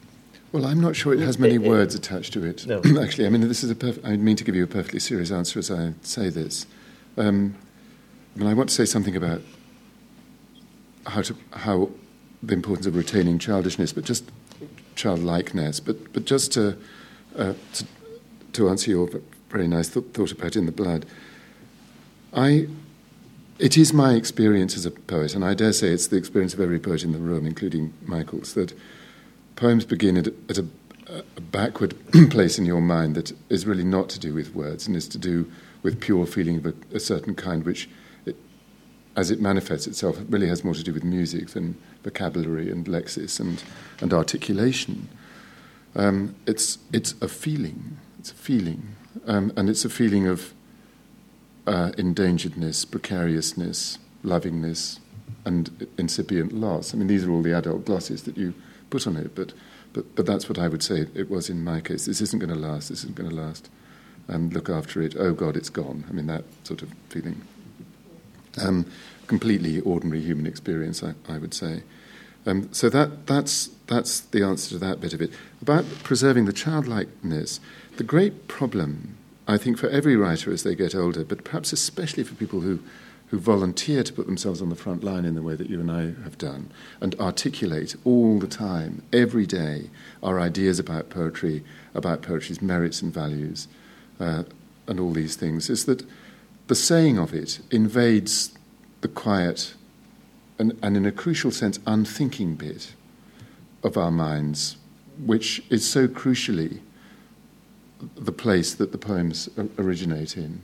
Speaker 3: Well, I'm not sure it has many
Speaker 2: It- it-
Speaker 3: words attached to it.
Speaker 2: No.
Speaker 3: Actually, I mean, this is a perf- I mean to give you a perfectly serious answer as I say this. Um, I mean, I want to say something about how to how the importance of retaining childishness, but just childlikeness. But but just to uh, to, to answer your very nice th- thought about In the Blood, I. It is my experience as a poet, and I dare say it's the experience of every poet in the room, including Michael's, that poems begin at, at a, a backward place in your mind that is really not to do with words and is to do with pure feeling of a, a certain kind, which, it, as it manifests itself, it really has more to do with music than vocabulary and lexis and, and articulation. Um, it's, it's a feeling. It's a feeling. Um, and it's a feeling of uh, endangeredness, precariousness, lovingness, and incipient loss. I mean, these are all the adult glosses that you put on it, but, but, but that's what I would say it was in my case. This isn't going to last, this isn't going to last. And look after it, oh God, it's gone. I mean, that sort of feeling. Um, completely ordinary human experience, I, I would say. Um, so that that's that's the answer to that bit of it. About preserving the childlikeness, the great problem, I think, for every writer as they get older, but perhaps especially for people who, who volunteer to put themselves on the front line in the way that you and I have done, and articulate all the time, every day, our ideas about poetry, about poetry's merits and values, uh, and all these things, is that the saying of it invades the quiet and, and in a crucial sense, unthinking bit of our minds, which is so crucially the place that the poems originate in.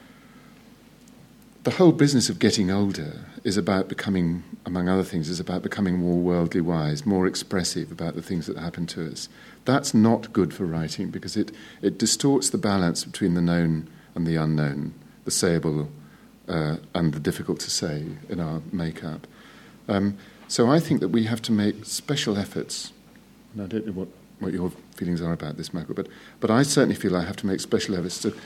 Speaker 3: The whole business of getting older is about becoming, among other things, is about becoming more worldly wise, more expressive about the things that happen to us. That's not good for writing because it, it distorts the balance between the known and the unknown, the sayable uh, and the difficult to say in our makeup. Um, so I think that we have to make special efforts, and I don't know what, what your feelings are about this, Michael, but, but I certainly feel I have to make special efforts to,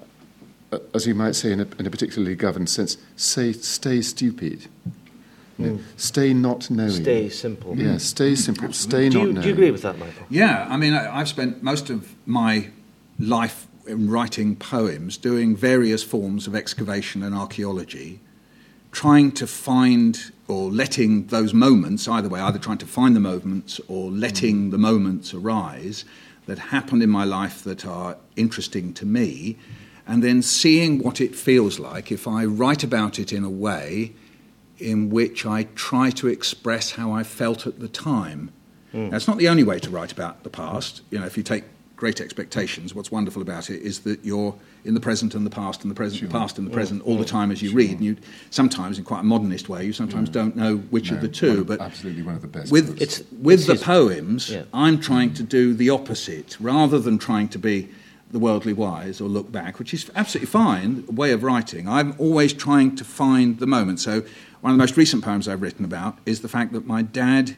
Speaker 3: uh, as you might say in a, in a particularly governed sense, say, stay stupid. Mm. Stay not knowing.
Speaker 2: Stay simple.
Speaker 3: Yeah, stay simple. Stay
Speaker 2: do
Speaker 3: not
Speaker 2: you,
Speaker 3: knowing.
Speaker 2: Do you agree with that, Michael?
Speaker 4: Yeah, I mean, I, I've spent most of my life in writing poems, doing various forms of excavation and archaeology, trying to find or letting those moments, either way, either trying to find the moments or letting mm. the moments arise that happen in my life that are interesting to me, and then seeing what it feels like if I write about it in a way in which I try to express how I felt at the time. Mm. Now, it's not the only way to write about the past. You know, if you take Great Expectations, what's wonderful about it is that you're in the present and the past and the present,
Speaker 3: Sure.
Speaker 4: the past and the present all
Speaker 3: Oh,
Speaker 4: the time as you
Speaker 3: sure.
Speaker 4: read. And you sometimes, in quite a modernist way, you sometimes
Speaker 3: Yeah.
Speaker 4: don't know which
Speaker 3: No,
Speaker 4: of the two.
Speaker 3: one of-
Speaker 4: but
Speaker 3: absolutely one of the best
Speaker 4: with
Speaker 3: books.
Speaker 2: It's-
Speaker 4: with the
Speaker 2: it's-
Speaker 4: poems,
Speaker 2: yeah.
Speaker 4: I'm trying to do the opposite, rather than trying to be the worldly wise or look back, which is absolutely fine, a way of writing. I'm always trying to find the moment. So one of the most recent poems I've written about is the fact that my dad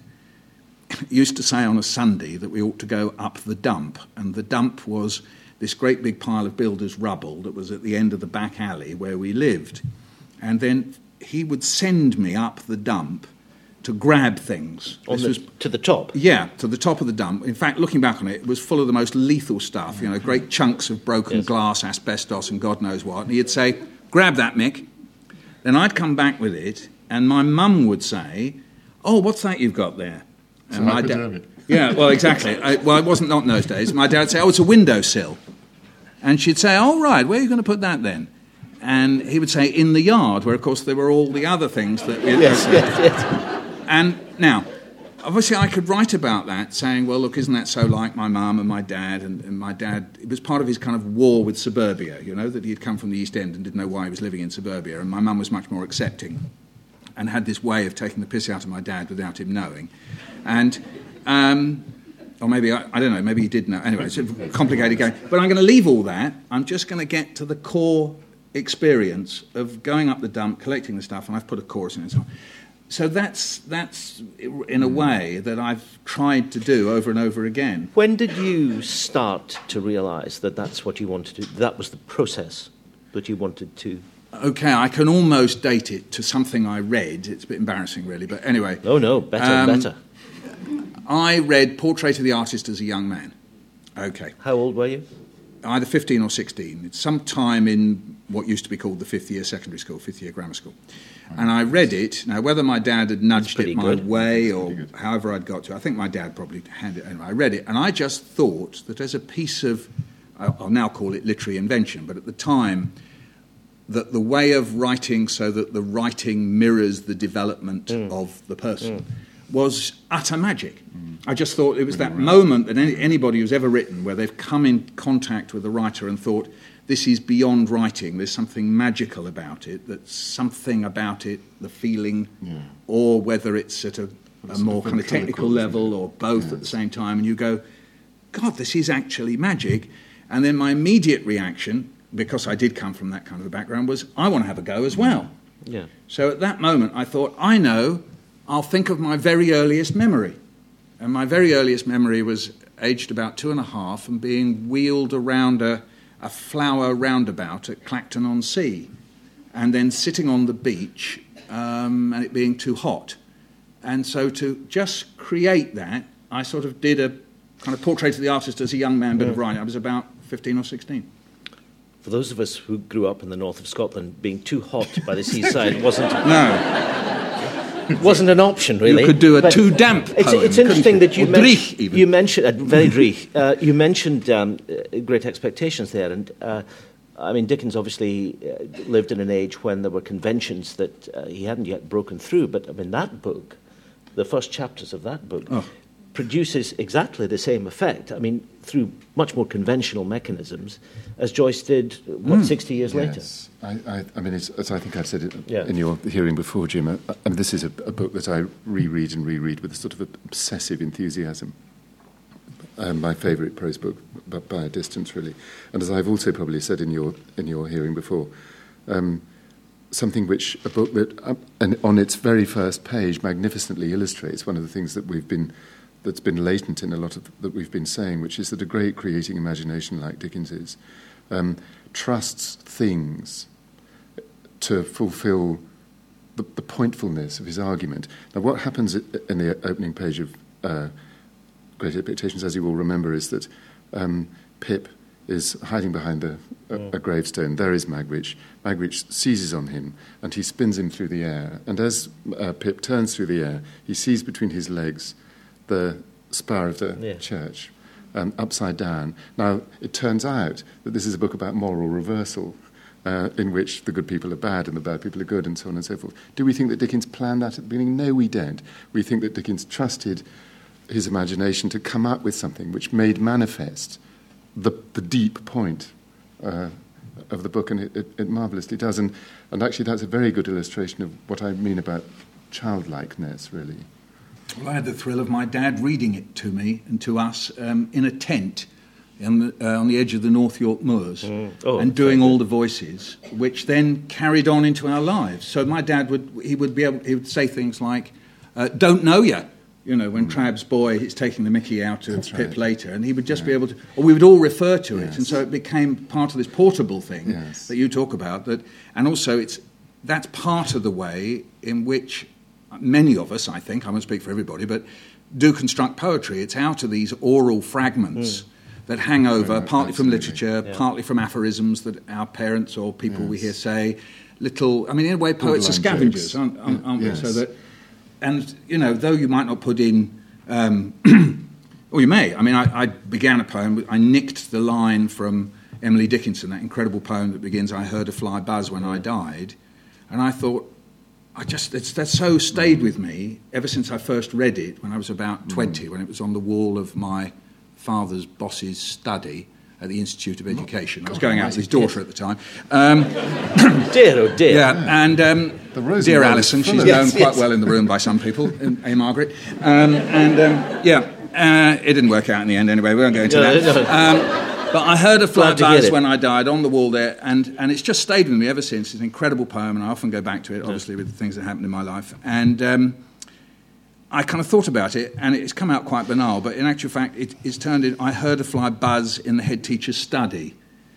Speaker 4: used to say on a Sunday that we ought to go up the dump, and the dump was this great big pile of builder's rubble that was at the end of the back alley where we lived. And then he would send me up the dump to grab things.
Speaker 2: On
Speaker 4: This
Speaker 2: the,
Speaker 4: was
Speaker 2: to the top?
Speaker 4: yeah, to the top of the dump. In fact, looking back on it, it was full of the most lethal stuff, you know, great chunks of broken
Speaker 2: Yes.
Speaker 4: glass, asbestos, and God knows what. And he'd say, grab that, Mick. Then I'd come back with it, and my mum would say, oh, what's that you've got there? And my dad,
Speaker 3: hypodermic.
Speaker 4: yeah, well, exactly. I, well, it wasn't not in those days. My dad would say, oh, it's a windowsill. And she'd say, oh, right, where are you going to put that then? And he would say, in the yard, where, of course, there were all the other things that...
Speaker 2: Yes, yes, yes.
Speaker 4: And now, obviously I could write about that, saying, well, look, isn't that so like my mum and my dad? And, and my dad, it was part of his kind of war with suburbia, you know, that he'd come from the East End and didn't know why he was living in suburbia. And my mum was much more accepting and had this way of taking the piss out of my dad without him knowing. And, um, or maybe, I, I don't know, maybe he did know. Anyway, it's a complicated game. But I'm going to leave all that. I'm just going to get to the core experience of going up the dump, collecting the stuff, and I've put a chorus in it and so on. So that's, that's in a way, that I've tried to do over and over again.
Speaker 2: When did you start to realise that that's what you wanted to do? That was the process that you wanted to...
Speaker 4: Okay, I can almost date it to something I read. It's a bit embarrassing, really, but anyway.
Speaker 2: Oh, no, better
Speaker 4: Um,
Speaker 2: and better.
Speaker 4: I read Portrait of the Artist as a young man. Okay.
Speaker 2: How old were you?
Speaker 4: Either fifteen or sixteen. It's some time in what used to be called the fifth year secondary school, fifth year grammar school. And I read it. Now, whether my dad had nudged it my
Speaker 2: good.
Speaker 4: way or however I'd got to, I think my dad probably handed it. Anyway, I read it, and I just thought that as a piece of, I'll now call it literary invention, but at the time, that the way of writing so that the writing mirrors the development mm. of the person mm. was utter magic. Mm. I just thought it was that right. moment that any, anybody who's ever written where they've come in contact with the writer and thought, this is beyond writing, there's something magical about it, that's something about it, the feeling, yeah. or whether it's at a, a more kind of technical level or both yes. at the same time, and you go, God, this is actually magic. And then my immediate reaction, because I did come from that kind of a background, was I want to have a go as well.
Speaker 2: Yeah.
Speaker 4: So at that moment I thought, I know, I'll think of my very earliest memory. And my very earliest memory was aged about two and a half and being wheeled around a, a flower roundabout at Clacton-on-Sea, and then sitting on the beach um, and it being too hot. And so to just create that, I sort of did a kind of portrait of the artist as a young man, bit yeah. of writing. I was about fifteen or sixteen.
Speaker 2: For those of us who grew up in the north of Scotland, being too hot by the seaside wasn't
Speaker 4: no.
Speaker 2: wasn't an option, really.
Speaker 4: You could do a
Speaker 2: but
Speaker 4: too damp poem.
Speaker 2: It's, it's interesting that you, men-
Speaker 4: even.
Speaker 2: you mentioned uh, very dreich. Uh, you mentioned um, uh, Great Expectations there, and uh, I mean Dickens obviously uh, lived in an age when there were conventions that uh, he hadn't yet broken through. But I mean that book, the first chapters of that book.
Speaker 4: Oh.
Speaker 2: produces exactly the same effect. I mean, through much more conventional mechanisms, as Joyce did, what, mm. sixty years
Speaker 3: yes. later? I, I, I mean, it's, as I think I've said it
Speaker 2: yeah.
Speaker 3: in your hearing before, Jim, I, I mean, this is a, a book that I reread and reread with a sort of obsessive enthusiasm. Um, my favourite prose book, but by a distance, really. And as I've also probably said in your in your hearing before, um, something which, a book that, um, and on its very first page, magnificently illustrates one of the things that we've been that's been latent in a lot of that we've been saying, which is that a great creating imagination like Dickens's um, trusts things to fulfil the, the pointfulness of his argument. Now, what happens in the opening page of uh, Great Expectations, as you will remember, is that um, Pip is hiding behind a, a, a gravestone. There is Magwitch. Magwitch seizes on him, and he spins him through the air. And as uh, Pip turns through the air, he sees between his legs the spire of the yeah. church, um, upside down. Now, it turns out that this is a book about moral reversal, uh, in which the good people are bad and the bad people are good, and so on and so forth. Do we think that Dickens planned that at the beginning? No, we don't. We think that Dickens trusted his imagination to come up with something which made manifest the, the deep point uh, of the book, and it, it, it marvellously does. And, and actually, that's a very good illustration of what I mean about childlikeness, really.
Speaker 4: Well, I had the thrill of my dad reading it to me and to us um, in a tent on the, uh, on the edge of the North York Moors, mm. oh, and doing all the voices, which then carried on into our lives. So my dad would he would be able he would say things like, uh, "Don't know ya," you know, when mm. Trabb's boy is taking the Mickey out of That's Pip right. later, and he would just yeah. be able to, or we would all refer to it, yes. and so it became part of this portable thing
Speaker 3: yes.
Speaker 4: that you talk about. That, and also it's that's part of the way in which many of us, I think, I won't speak for everybody, but do construct poetry. It's out of these oral fragments mm. that hang over, right, partly absolutely. from literature, yeah. partly from aphorisms that our parents or people yes. we hear say. Little, I mean, in a way, poets are scavengers, aren't, aren't, aren't yes. we? So that, and, you know, though you might not put in, um, or you may, I mean, I, I began a poem, I nicked the line from Emily Dickinson, that incredible poem that begins, "I heard a fly buzz when I died," and I thought, I just it's, that's so stayed with me ever since I first read it when I was about twenty, mm. when it was on the wall of my father's boss's study at the Institute of Education. I was going out with his daughter at the time. Um,
Speaker 2: dear, oh dear.
Speaker 4: Yeah, and um, dear Alison, she's known yes, quite yes. well in the room by some people, eh, Margaret? Um, and, um, yeah, uh, it didn't work out in the end anyway, we won't go into
Speaker 2: no,
Speaker 4: that.
Speaker 2: No.
Speaker 4: Um, But I heard a fly buzz when I died on the wall there, and, and it's just stayed with me ever since. It's an incredible poem, and I often go back to it, obviously, with the things that happened in my life. And um, I kind of thought about it, and it's come out quite banal, but in actual fact, it, it's turned in, I heard a fly buzz in the head teacher's study.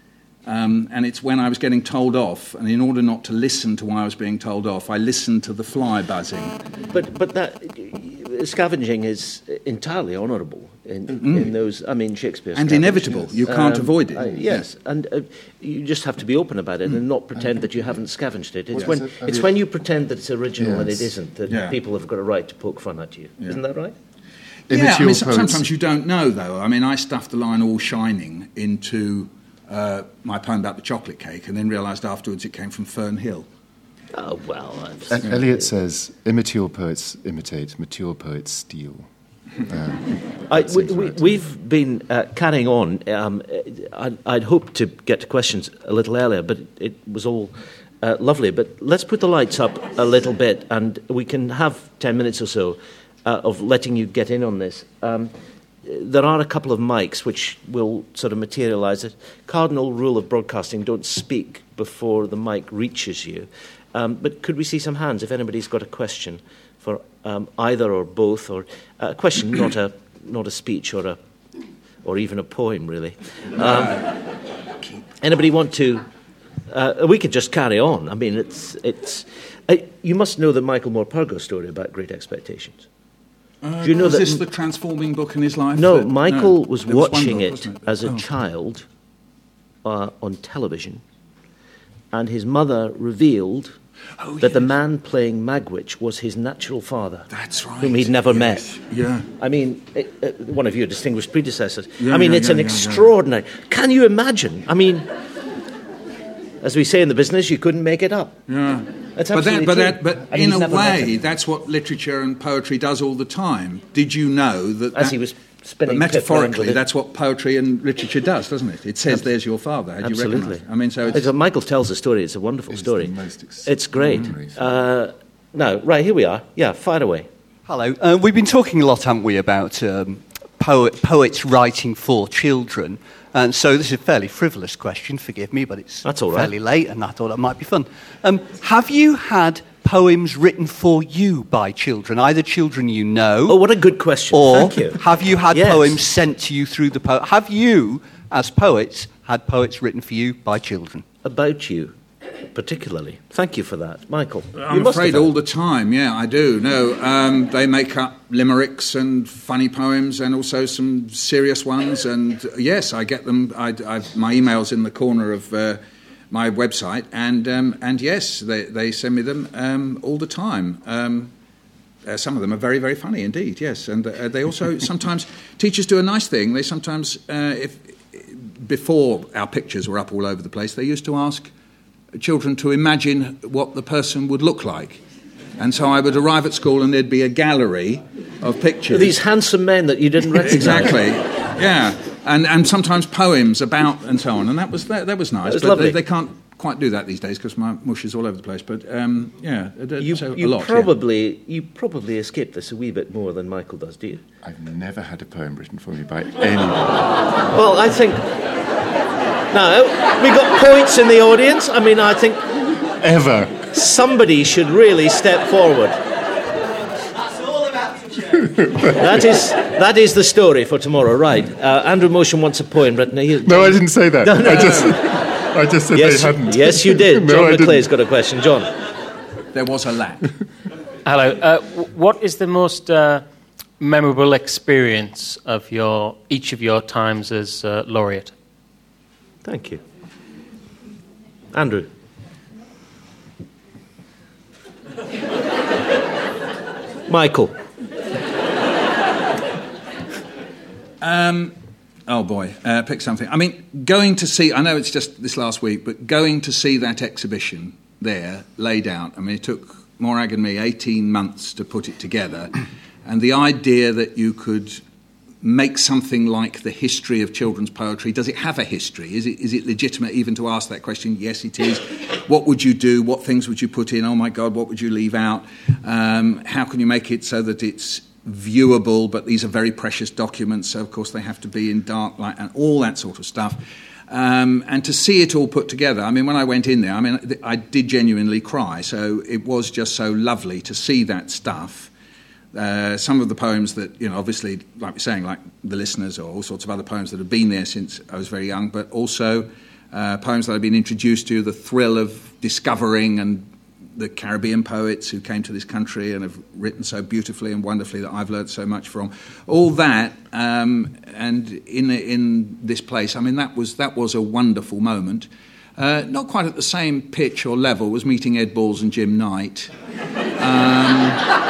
Speaker 4: Um, and it's when I was getting told off, and in order not to listen to why I was being told off, I listened to the fly buzzing.
Speaker 2: But but that scavenging is entirely honourable in,
Speaker 4: mm.
Speaker 2: in those. I mean, Shakespeare
Speaker 4: and inevitable. Yes. You can't um, avoid it.
Speaker 2: Uh, yes, and uh, you just have to be open about it mm. and not pretend that you haven't scavenged it. It's
Speaker 3: yes.
Speaker 2: when
Speaker 3: Have
Speaker 2: it's
Speaker 3: you...
Speaker 2: when you pretend that it's original yes. and it isn't that
Speaker 4: yeah.
Speaker 2: people have got a right to poke fun at you. Yeah. Isn't that right?
Speaker 4: Yeah, I mean, sometimes you don't know, though. I mean, I stuffed the line All Shining into uh, my poem about the chocolate cake and then realised afterwards it came from Fern Hill.
Speaker 2: Oh, well...
Speaker 3: And yeah. Eliot says, immature poets imitate, mature poets steal. Um,
Speaker 2: I, we, we, we've been uh, carrying on. Um, I'd, I'd hoped to get to questions a little earlier, but it, it was all uh, lovely. But let's put the lights up a little bit and we can have ten minutes or so Uh, of letting you get in on this. Um, there are a couple of mics which will sort of materialise it. Cardinal rule of broadcasting, don't speak before the mic reaches you. Um, but could we see some hands if anybody's got a question for um, either or both, or uh, a question, not a not a speech or a or even a poem, really. Um, anybody want to? Uh, we could just carry on. I mean, it's it's. Uh, you must know the Michael Morpurgo's story about Great Expectations.
Speaker 4: Uh,
Speaker 2: Do you know
Speaker 4: was
Speaker 2: that
Speaker 4: this the transforming book in his life?
Speaker 2: No,
Speaker 4: that,
Speaker 2: Michael
Speaker 4: no,
Speaker 2: was
Speaker 4: was
Speaker 2: watching
Speaker 4: book,
Speaker 2: it,
Speaker 4: it
Speaker 2: as a
Speaker 4: oh.
Speaker 2: child uh, on television, and his mother revealed oh, that yes. the man playing Magwitch was his natural father.
Speaker 4: That's right.
Speaker 2: Whom he'd never
Speaker 4: yes.
Speaker 2: met.
Speaker 4: Yeah.
Speaker 2: I mean, it, uh, one of your distinguished predecessors.
Speaker 4: Yeah,
Speaker 2: I mean,
Speaker 4: yeah,
Speaker 2: it's
Speaker 4: yeah,
Speaker 2: an
Speaker 4: yeah,
Speaker 2: extraordinary... Yeah. Can you imagine? I mean, as we say in the business, you couldn't make it up.
Speaker 4: Yeah.
Speaker 2: That's
Speaker 4: but that, but, that, but
Speaker 2: I mean,
Speaker 4: in a way, that's what literature and poetry does all the time. Did you know that...
Speaker 2: As
Speaker 4: that,
Speaker 2: he was spinning...
Speaker 4: But metaphorically, that's what poetry and literature does, doesn't it? It says, Absolutely. There's your father. How do you
Speaker 2: Absolutely.
Speaker 4: recognise? I mean, so it's...
Speaker 2: Michael tells a story. It's a wonderful
Speaker 3: it's
Speaker 2: story.
Speaker 3: The most
Speaker 2: it's great. Uh, no, right, here we are. Yeah, fire away.
Speaker 5: Hello. Uh, we've been talking a lot, haven't we, about um, poet, poets writing for children. And so this is a fairly frivolous question, forgive me, but it's
Speaker 2: That's all right.
Speaker 5: fairly late, and I thought it might be fun. Um, have you had poems written for you by children, either children you know...
Speaker 2: Oh, what a good question.
Speaker 5: Or
Speaker 2: Thank you.
Speaker 5: have you had
Speaker 2: yes.
Speaker 5: poems sent to you through the poet? Have you, as poets, had poets written for you by children?
Speaker 2: About you, particularly. Thank you for that. Michael,
Speaker 4: I'm
Speaker 2: you must
Speaker 4: afraid
Speaker 2: have
Speaker 4: all the time, yeah, I do. No, um, they make up limericks and funny poems and also some serious ones. And yes, I get them. I, I've, my email's in the corner of uh, my website. And um, and yes, they, they send me them um, all the time. Um, uh, some of them are very, very funny indeed, yes. And uh, they also sometimes, teachers do a nice thing. They sometimes, uh, if before our pictures were up all over the place, they used to ask children to imagine what the person would look like. And so I would arrive at school and there'd be a gallery of pictures.
Speaker 2: These handsome men that you didn't recognise.
Speaker 4: Exactly, yeah. And and sometimes poems about and so on. And that was that, that was nice.
Speaker 2: That was
Speaker 4: but
Speaker 2: lovely.
Speaker 4: They, they can't quite do that these days because my mush is all over the place. But um, yeah,
Speaker 2: you,
Speaker 4: so
Speaker 2: you
Speaker 4: a lot.
Speaker 2: Probably,
Speaker 4: yeah.
Speaker 2: you probably escape this a wee bit more than Michael does, do you?
Speaker 3: I've never had a poem written for me by anyone.
Speaker 2: Well, I think... No, we got points in the audience. I mean, I think...
Speaker 3: Ever.
Speaker 2: Somebody should really step forward.
Speaker 6: That's all about the church.
Speaker 2: That is, that is the story for tomorrow, right. Uh, Andrew Motion wants a poem written. He,
Speaker 3: no, I didn't say that.
Speaker 2: No, no,
Speaker 3: I just,
Speaker 2: no.
Speaker 3: I just said
Speaker 2: yes,
Speaker 3: they hadn't.
Speaker 2: Yes, you did.
Speaker 3: no,
Speaker 2: John
Speaker 3: I
Speaker 2: McClay's
Speaker 3: didn't.
Speaker 2: got a question. John.
Speaker 4: There was a lack.
Speaker 7: Hello. Uh, w- what is the most uh, memorable experience of your each of your times as uh, laureate?
Speaker 2: Thank you. Andrew. Michael.
Speaker 4: Um, oh boy, uh, pick something. I mean, going to see, I know it's just this last week, but going to see that exhibition there laid out, I mean, it took Morag and me eighteen months to put it together, and the idea that you could make something like the history of children's poetry, does it have a history? Is it is it legitimate even to ask that question? Yes, it is. What would you do? What things would you put in? Oh my God, what would you leave out? Um, how can you make it so that it's viewable, but these are very precious documents, so of course they have to be in dark light and all that sort of stuff. Um, and to see it all put together, I mean, when I went in there, I mean, I did genuinely cry, so it was just so lovely to see that stuff. Uh, some of the poems that, you know, obviously, like we're saying, like The Listeners or all sorts of other poems that have been there since I was very young, but also uh, poems that I've been introduced to, the thrill of discovering and the Caribbean poets who came to this country and have written so beautifully and wonderfully that I've learnt so much from. All that, um, and in in this place, I mean, that was that was a wonderful moment. Uh, not quite at the same pitch or level as meeting Ed Balls and Jim Knight. Um,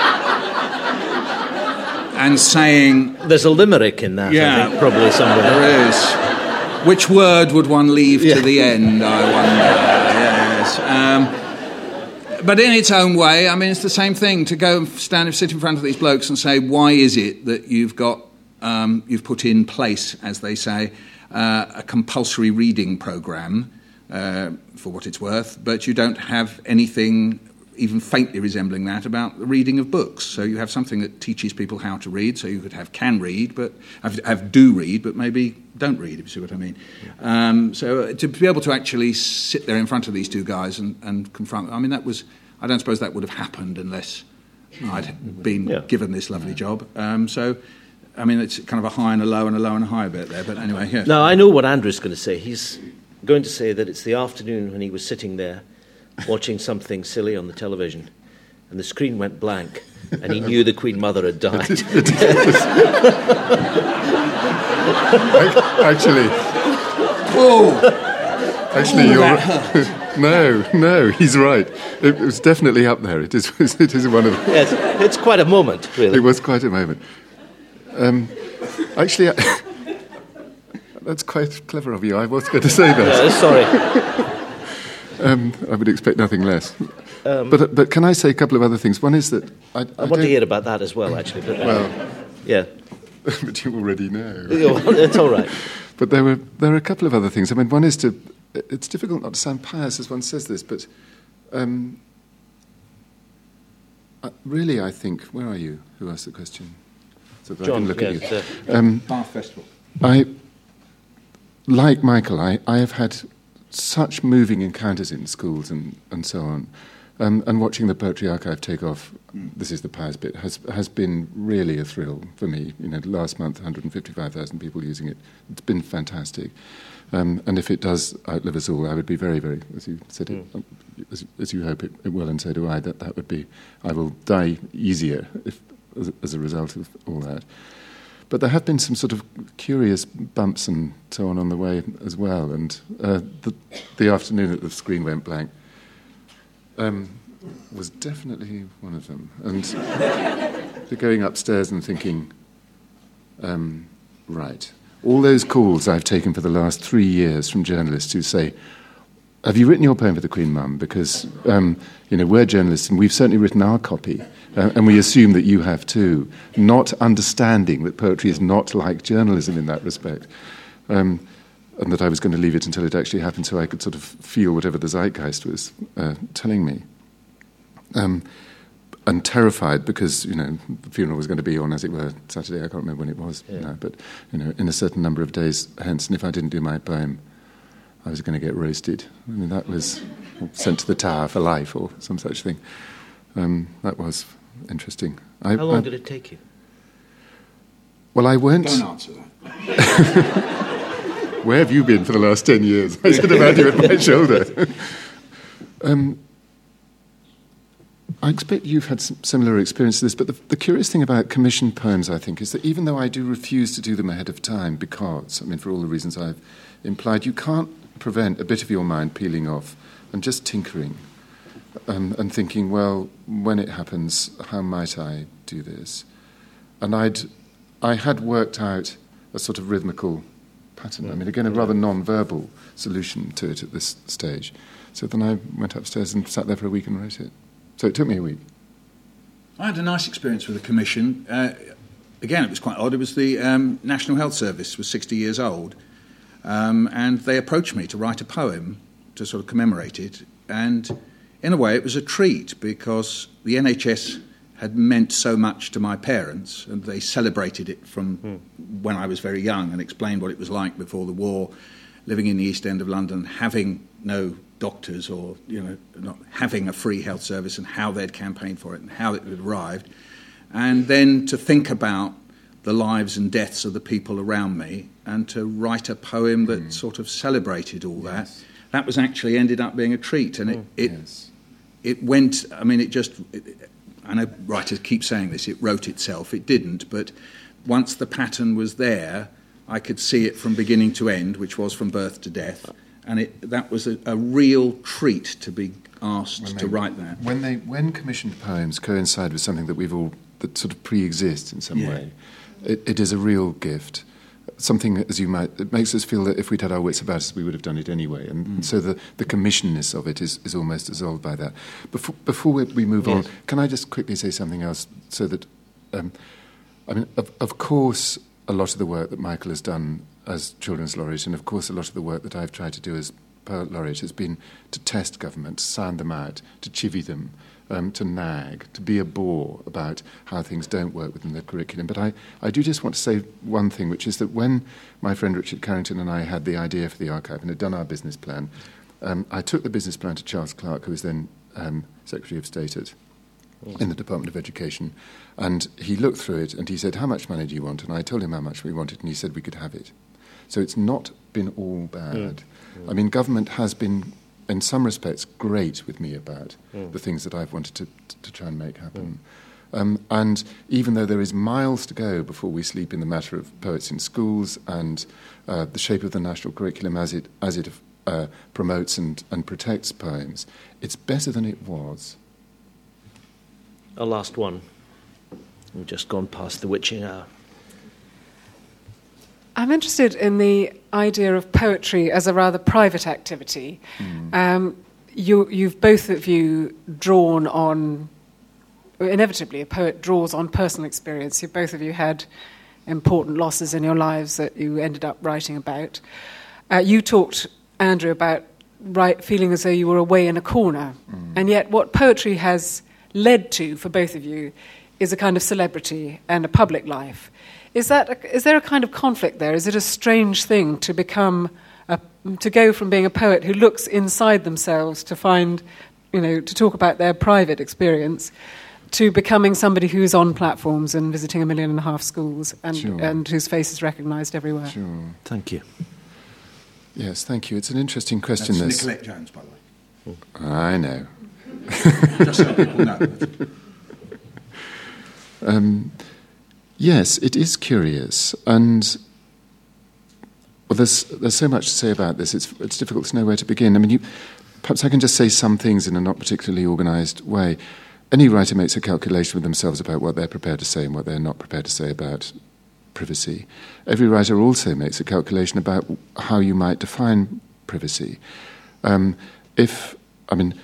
Speaker 4: and saying...
Speaker 2: There's a limerick in that,
Speaker 4: yeah,
Speaker 2: I think, probably somewhere.
Speaker 4: There is. Which word would one leave yeah. to the end, I wonder. Yes. Um, but in its own way, I mean, it's the same thing to go and stand and sit in front of these blokes and say, why is it that you've got, um, you've put in place, as they say, uh, a compulsory reading programme, uh, for what it's worth, but you don't have anything even faintly resembling that about the reading of books. So you have something that teaches people how to read, so you could have can read, but have, have do read, but maybe don't read, if you see what I mean. Um, so to be able to actually sit there in front of these two guys and, and confront them, I mean, that was, I don't suppose that would have happened unless I'd been yeah. given this lovely job. Um, so, I mean, it's kind of a high and a low and a low and a high bit there, but anyway, yeah.
Speaker 2: Now, I know what Andrew's going to say. He's going to say that it's the afternoon when he was sitting there watching something silly on the television, and the screen went blank, and he knew the Queen Mother had died.
Speaker 3: Actually,
Speaker 4: oh,
Speaker 3: actually, you're no, no. He's right. It, it was definitely up there. It is. It is one of.
Speaker 2: Yes, it's quite a moment, really.
Speaker 3: It was quite a moment. Um, actually. I, That's quite clever of you. I was going to say that.
Speaker 2: No, sorry.
Speaker 3: um, I would expect nothing less. Um, but but can I say a couple of other things? One is that I, I,
Speaker 2: I want to hear about that as well, actually. But,
Speaker 3: well,
Speaker 2: yeah.
Speaker 3: But you already know.
Speaker 2: It's all right.
Speaker 3: But there were there are a couple of other things. I mean, one is to. It's difficult not to sound pious as one says this, but um, I, really, I think. Where are you? Who asked the question? So that
Speaker 2: John,
Speaker 3: I can look
Speaker 2: yes,
Speaker 3: at you. Um,
Speaker 4: Bath Festival.
Speaker 3: I. Like Michael, I, I have had such moving encounters in schools and, and so on. Um, and watching the Poetry Archive take off, mm. this is the pious bit, has has been really a thrill for me. You know, last month, one hundred fifty-five thousand people using it. It's been fantastic. Um, and if it does outlive us all, I would be very, very, as you said, mm. it, as, as you hope it, it will, and so do I, that that would be, I will die easier if, as, as a result of all that. But there have been some sort of curious bumps and so on on the way as well. And uh, the, the afternoon that the screen went blank um, was definitely one of them. And the going upstairs and thinking, um, right, all those calls I've taken for the last three years from journalists who say, have you written your poem for the Queen Mum? Because, um, you know, we're journalists and we've certainly written our copy. Uh, and we assume that you have too, not understanding that poetry is not like journalism in that respect, um, and that I was going to leave it until it actually happened so I could sort of feel whatever the zeitgeist was uh, telling me. Um, and terrified because, you know, the funeral was going to be on, as it were, Saturday. I can't remember when it was yeah. now, but, you know, in a certain number of days hence, and if I didn't do my poem, I was going to get roasted. I mean, that was sent to the Tower for life or some such thing. Um, that was interesting. I,
Speaker 2: How long
Speaker 3: I,
Speaker 2: did it take you?
Speaker 3: Well, I went...
Speaker 4: Don't answer that.
Speaker 3: Where have you been for the last ten years? I should have had you at my shoulder. um, I expect you've had some similar experience to this, but the, the curious thing about commissioned poems, I think, is that even though I do refuse to do them ahead of time because, I mean, for all the reasons I've implied, you can't prevent a bit of your mind peeling off and just tinkering. Um, and thinking, well, when it happens, how might I do this? And I'd, I had worked out a sort of rhythmical pattern. I mean, again, a rather non-verbal solution to it at this stage. So then I went upstairs and sat there for a week and wrote it. So it took me a week.
Speaker 4: I had a nice experience with the commission. Uh, again, it was quite odd. It was the um, National Health Service was sixty years old, um, and they approached me to write a poem to sort of commemorate it. And in a way, it was a treat because the N H S had meant so much to my parents, and they celebrated it from mm. when I was very young and explained what it was like before the war, living in the East End of London, having no doctors or, you know, not having a free health service and how they'd campaigned for it and how it had arrived. And then to think about the lives and deaths of the people around me and to write a poem that mm. sort of celebrated all yes. that. That was actually ended up being a treat, and it,
Speaker 3: oh,
Speaker 4: it
Speaker 3: yes.
Speaker 4: it went, I mean, it just, it, I know writers keep saying this, it wrote itself. It didn't, but once the pattern was there, I could see it from beginning to end, which was from birth to death, and it, that was a, a real treat to be asked
Speaker 3: when
Speaker 4: to
Speaker 3: they,
Speaker 4: write that.
Speaker 3: When they when commissioned poems coincide with something that we've all that sort of pre-exists in some
Speaker 4: Yeah.
Speaker 3: way, it, it is a real gift. Something, as you might, it makes us feel that if we'd had our wits about us, we would have done it anyway. And
Speaker 4: Mm.
Speaker 3: so the, the commissionness of it is, is almost dissolved by that. Before, before we, we move
Speaker 2: Yes.
Speaker 3: on, can I just quickly say something else so that, um, I mean, of, of course, a lot of the work that Michael has done as Children's Laureate, and of course a lot of the work that I've tried to do as Poet Laureate has been to test government, to sound them out, to chivvy them, um, to nag, to be a bore about how things don't work within the curriculum. But I, I do just want to say one thing, which is that when my friend Richard Carrington and I had the idea for the archive and had done our business plan, um, I took the business plan to Charles Clarke, who was then um, Secretary of State at, in the Department of Education, and he looked through it and he said, "How much money do you want?" And I told him how much we wanted, and he said we could have it. So it's not been all bad.
Speaker 2: Mm.
Speaker 3: I mean, government has been, in some respects, great with me about
Speaker 2: Mm.
Speaker 3: the things that I've wanted to, to try and make happen. Mm. Um, and even though there is miles to go before we sleep in the matter of poets in schools and uh, the shape of the national curriculum as it as it uh, promotes and, and protects poems, it's better than it was.
Speaker 2: A last one. We've just gone past the witching hour.
Speaker 8: I'm interested in the idea of poetry as a rather private activity. Mm. Um, you, you've both of you drawn on, inevitably a poet draws on personal experience. You, both of you had important losses in your lives that you ended up writing about. Uh, you talked, Andrew, about right, feeling as though you were away in a corner. Mm. And yet what poetry has led to for both of you is a kind of celebrity and a public life. Is that a, is there a kind of conflict there? Is it a strange thing to become a, to go from being a poet who looks inside themselves to find, you know, to talk about their private experience, to becoming somebody who's on platforms and visiting a million and a half schools and
Speaker 3: Sure.
Speaker 8: and whose face is recognised everywhere?
Speaker 3: Sure.
Speaker 2: Thank you.
Speaker 3: Yes, thank you. It's an interesting question.
Speaker 4: That's
Speaker 3: this.
Speaker 4: Nicolette Jones, by the way.
Speaker 3: I know.
Speaker 4: Just so people know.
Speaker 3: Um, yes, it is curious, and well, there's there's so much to say about this. It's it's difficult to know where to begin. I mean, you, perhaps I can just say some things in a not particularly organised way. Any writer makes a calculation with themselves about what they're prepared to say and what they're not prepared to say about privacy. Every writer also makes a calculation about how you might define privacy. Um, if I mean.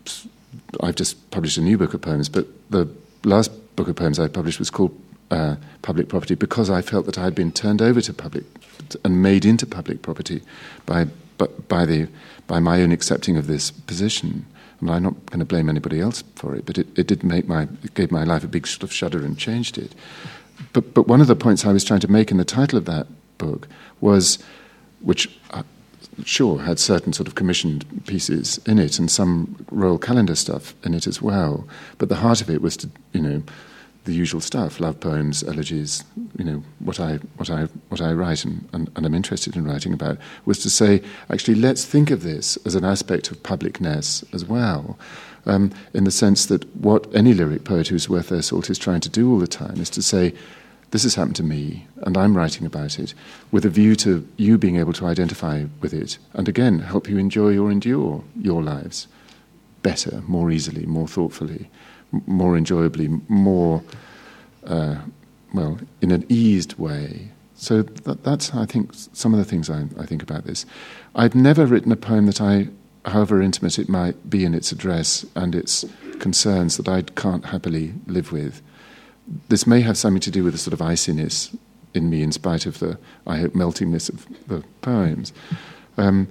Speaker 3: I've just published a new book of poems, but the last book of poems I published was called uh, Public Property because I felt that I had been turned over to public and made into public property by by the by my own accepting of this position. I mean, I'm not going to blame anybody else for it, but it, it did make my it gave my life a big sort of shudder and changed it. But but one of the points I was trying to make in the title of that book was, which. Uh, sure, had certain sort of commissioned pieces in it and some royal calendar stuff in it as well. But the heart of it was to, you know, the usual stuff, love poems, elegies, you know, what I what I what I write and, and, and I'm interested in writing about, was to say, actually, let's think of this as an aspect of publicness as well, um, in the sense that what any lyric poet who's worth their salt is trying to do all the time is to say, this has happened to me, and I'm writing about it, with a view to you being able to identify with it, and again, help you enjoy or endure your lives better, more easily, more thoughtfully, m- more enjoyably, more, uh, well, in an eased way. So that, that's, I think, some of the things I, I think about this. I've never written a poem that I, however intimate it might be in its address and its concerns, that I can't happily live with. This may have something to do with the sort of iciness in me, in spite of the, I hope, meltingness of the poems. Um,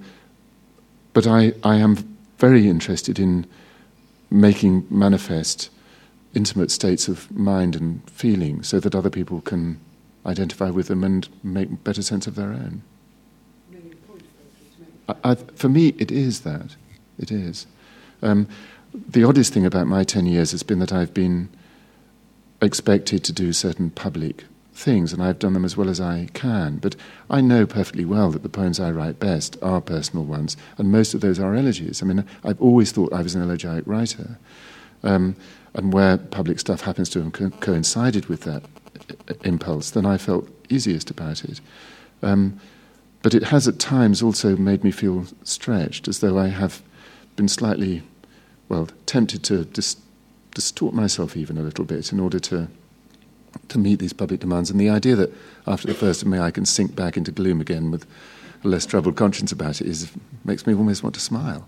Speaker 3: but I, I am very interested in making manifest intimate states of mind and feeling so that other people can identify with them and make better sense of their own. I, I, for me, it is that. It is. Um, the oddest thing about my ten years has been that I've been expected to do certain public things, and I've done them as well as I can. But I know perfectly well that the poems I write best are personal ones, and most of those are elegies. I mean, I've always thought I was an elegiac writer, um, and where public stuff happens to have co- coincided with that impulse, then I felt easiest about it. Um, but it has at times also made me feel stretched, as though I have been slightly, well, tempted to dis- distort myself even a little bit in order to to meet these public demands. And the idea that after the first of May I can sink back into gloom again with a less troubled conscience about it is makes me almost want to smile.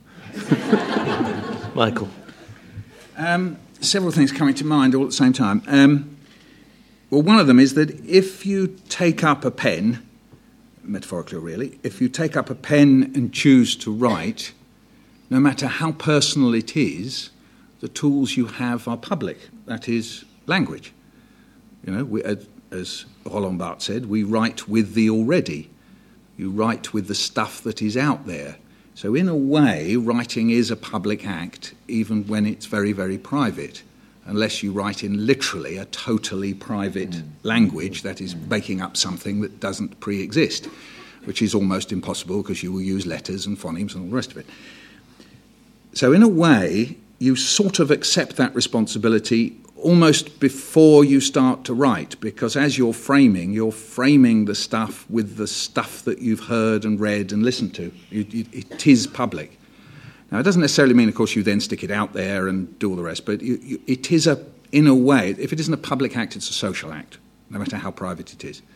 Speaker 2: Michael?
Speaker 4: Um, several things coming to mind all at the same time. Um, well, one of them is that if you take up a pen, metaphorically really, if you take up a pen and choose to write, no matter how personal it is, the tools you have are public. That is language. You know, we, as Roland Barthes said, we write with the already. You write with the stuff that is out there. So in a way, writing is a public act, even when it's very, very private, unless you write in literally a totally private mm. language that is making up something that doesn't pre-exist, which is almost impossible because you will use letters and phonemes and all the rest of it. So in a way, you sort of accept that responsibility almost before you start to write, because as you're framing, you're framing the stuff with the stuff that you've heard and read and listened to. You, you, it is public. Now, it doesn't necessarily mean, of course, you then stick it out there and do all the rest, but you, you, it is, a, in a way, if it isn't a public act, it's a social act, no matter how private it is.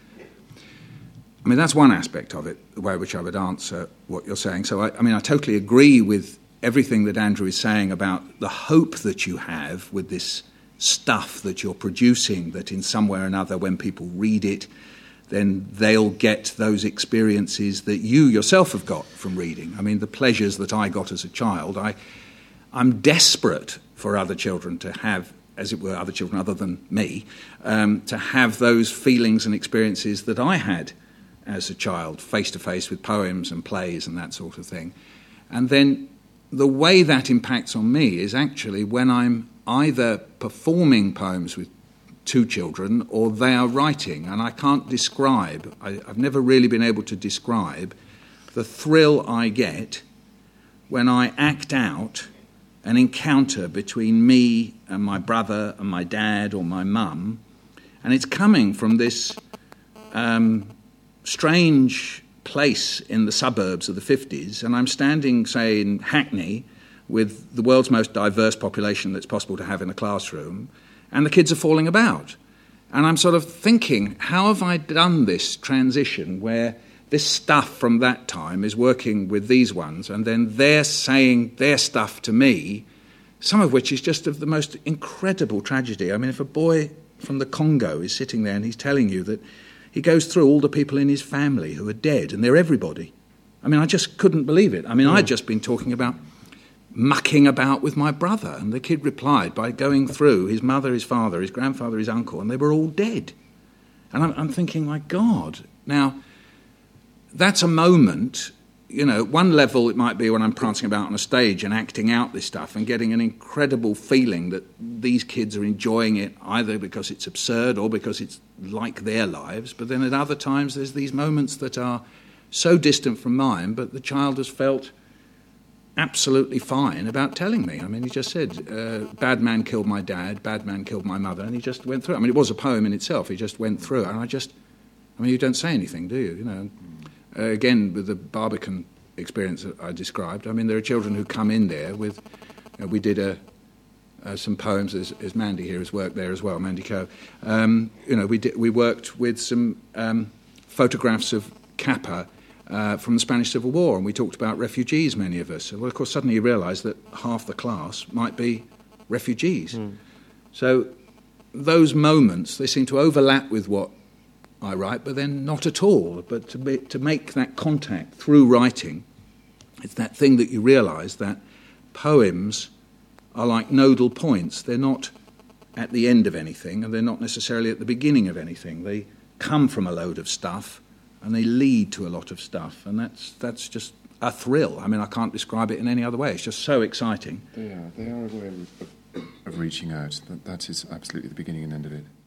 Speaker 4: I mean, that's one aspect of it, the way in which I would answer what you're saying. So, I, I mean, I totally agree with everything that Andrew is saying about the hope that you have with this stuff that you're producing, that in some way or another when people read it, then they'll get those experiences that you yourself have got from reading. I mean, the pleasures that I got as a child, I, I'm desperate for other children to have, as it were, other children other than me, um, to have those feelings and experiences that I had as a child, face-to-face with poems and plays and that sort of thing. And then the way that impacts on me is actually when I'm either performing poems with two children or they are writing, and I can't describe, I, I've never really been able to describe the thrill I get when I act out an encounter between me and my brother and my dad or my mum, and it's coming from this um, strange place in the suburbs of the fifties, and I'm standing, say, in Hackney with the world's most diverse population that's possible to have in a classroom, and the kids are falling about. And I'm sort of thinking, how have I done this transition where this stuff from that time is working with these ones, and then they're saying their stuff to me, some of which is just of the most incredible tragedy. I mean, if a boy from the Congo is sitting there and he's telling you that he goes through all the people in his family who are dead, and they're everybody. I mean, I just couldn't believe it. I mean, yeah. I'd just been talking about mucking about with my brother, and the kid replied by going through his mother, his father, his grandfather, his uncle, and they were all dead. And I'm, I'm thinking, my God. Now, that's a moment, you know, one level it might be when I'm prancing about on a stage and acting out this stuff and getting an incredible feeling that these kids are enjoying it either because it's absurd or because it's like their lives. But then at other times there's these moments that are so distant from mine, but the child has felt absolutely fine about telling me. I mean, he just said, uh, bad man killed my dad, bad man killed my mother, and he just went through it. I mean, it was a poem in itself. He just went through it, and I just, I mean, you don't say anything, do you? You know, uh, again, with the Barbican experience that I described, I mean, there are children who come in there with, you know, we did a, uh, some poems, as, as Mandy here has worked there as well, Mandy Coe. Um, you know, we did, we worked with some um, photographs of Kappa Uh, from the Spanish Civil War, and we talked about refugees, many of us. Well, of course, suddenly you realise that half the class might be refugees. Mm. So those moments, they seem to overlap with what I write, but then not at all. But to, be, to make that contact through writing, it's that thing that you realise that poems are like nodal points. They're not at the end of anything, and they're not necessarily at the beginning of anything. They come from a load of stuff, and they lead to a lot of stuff, and that's that's just a thrill. I mean, I can't describe it in any other way. It's just so exciting.
Speaker 3: They are. They are a way of, of, of reaching out. That, that is absolutely the beginning and end of it.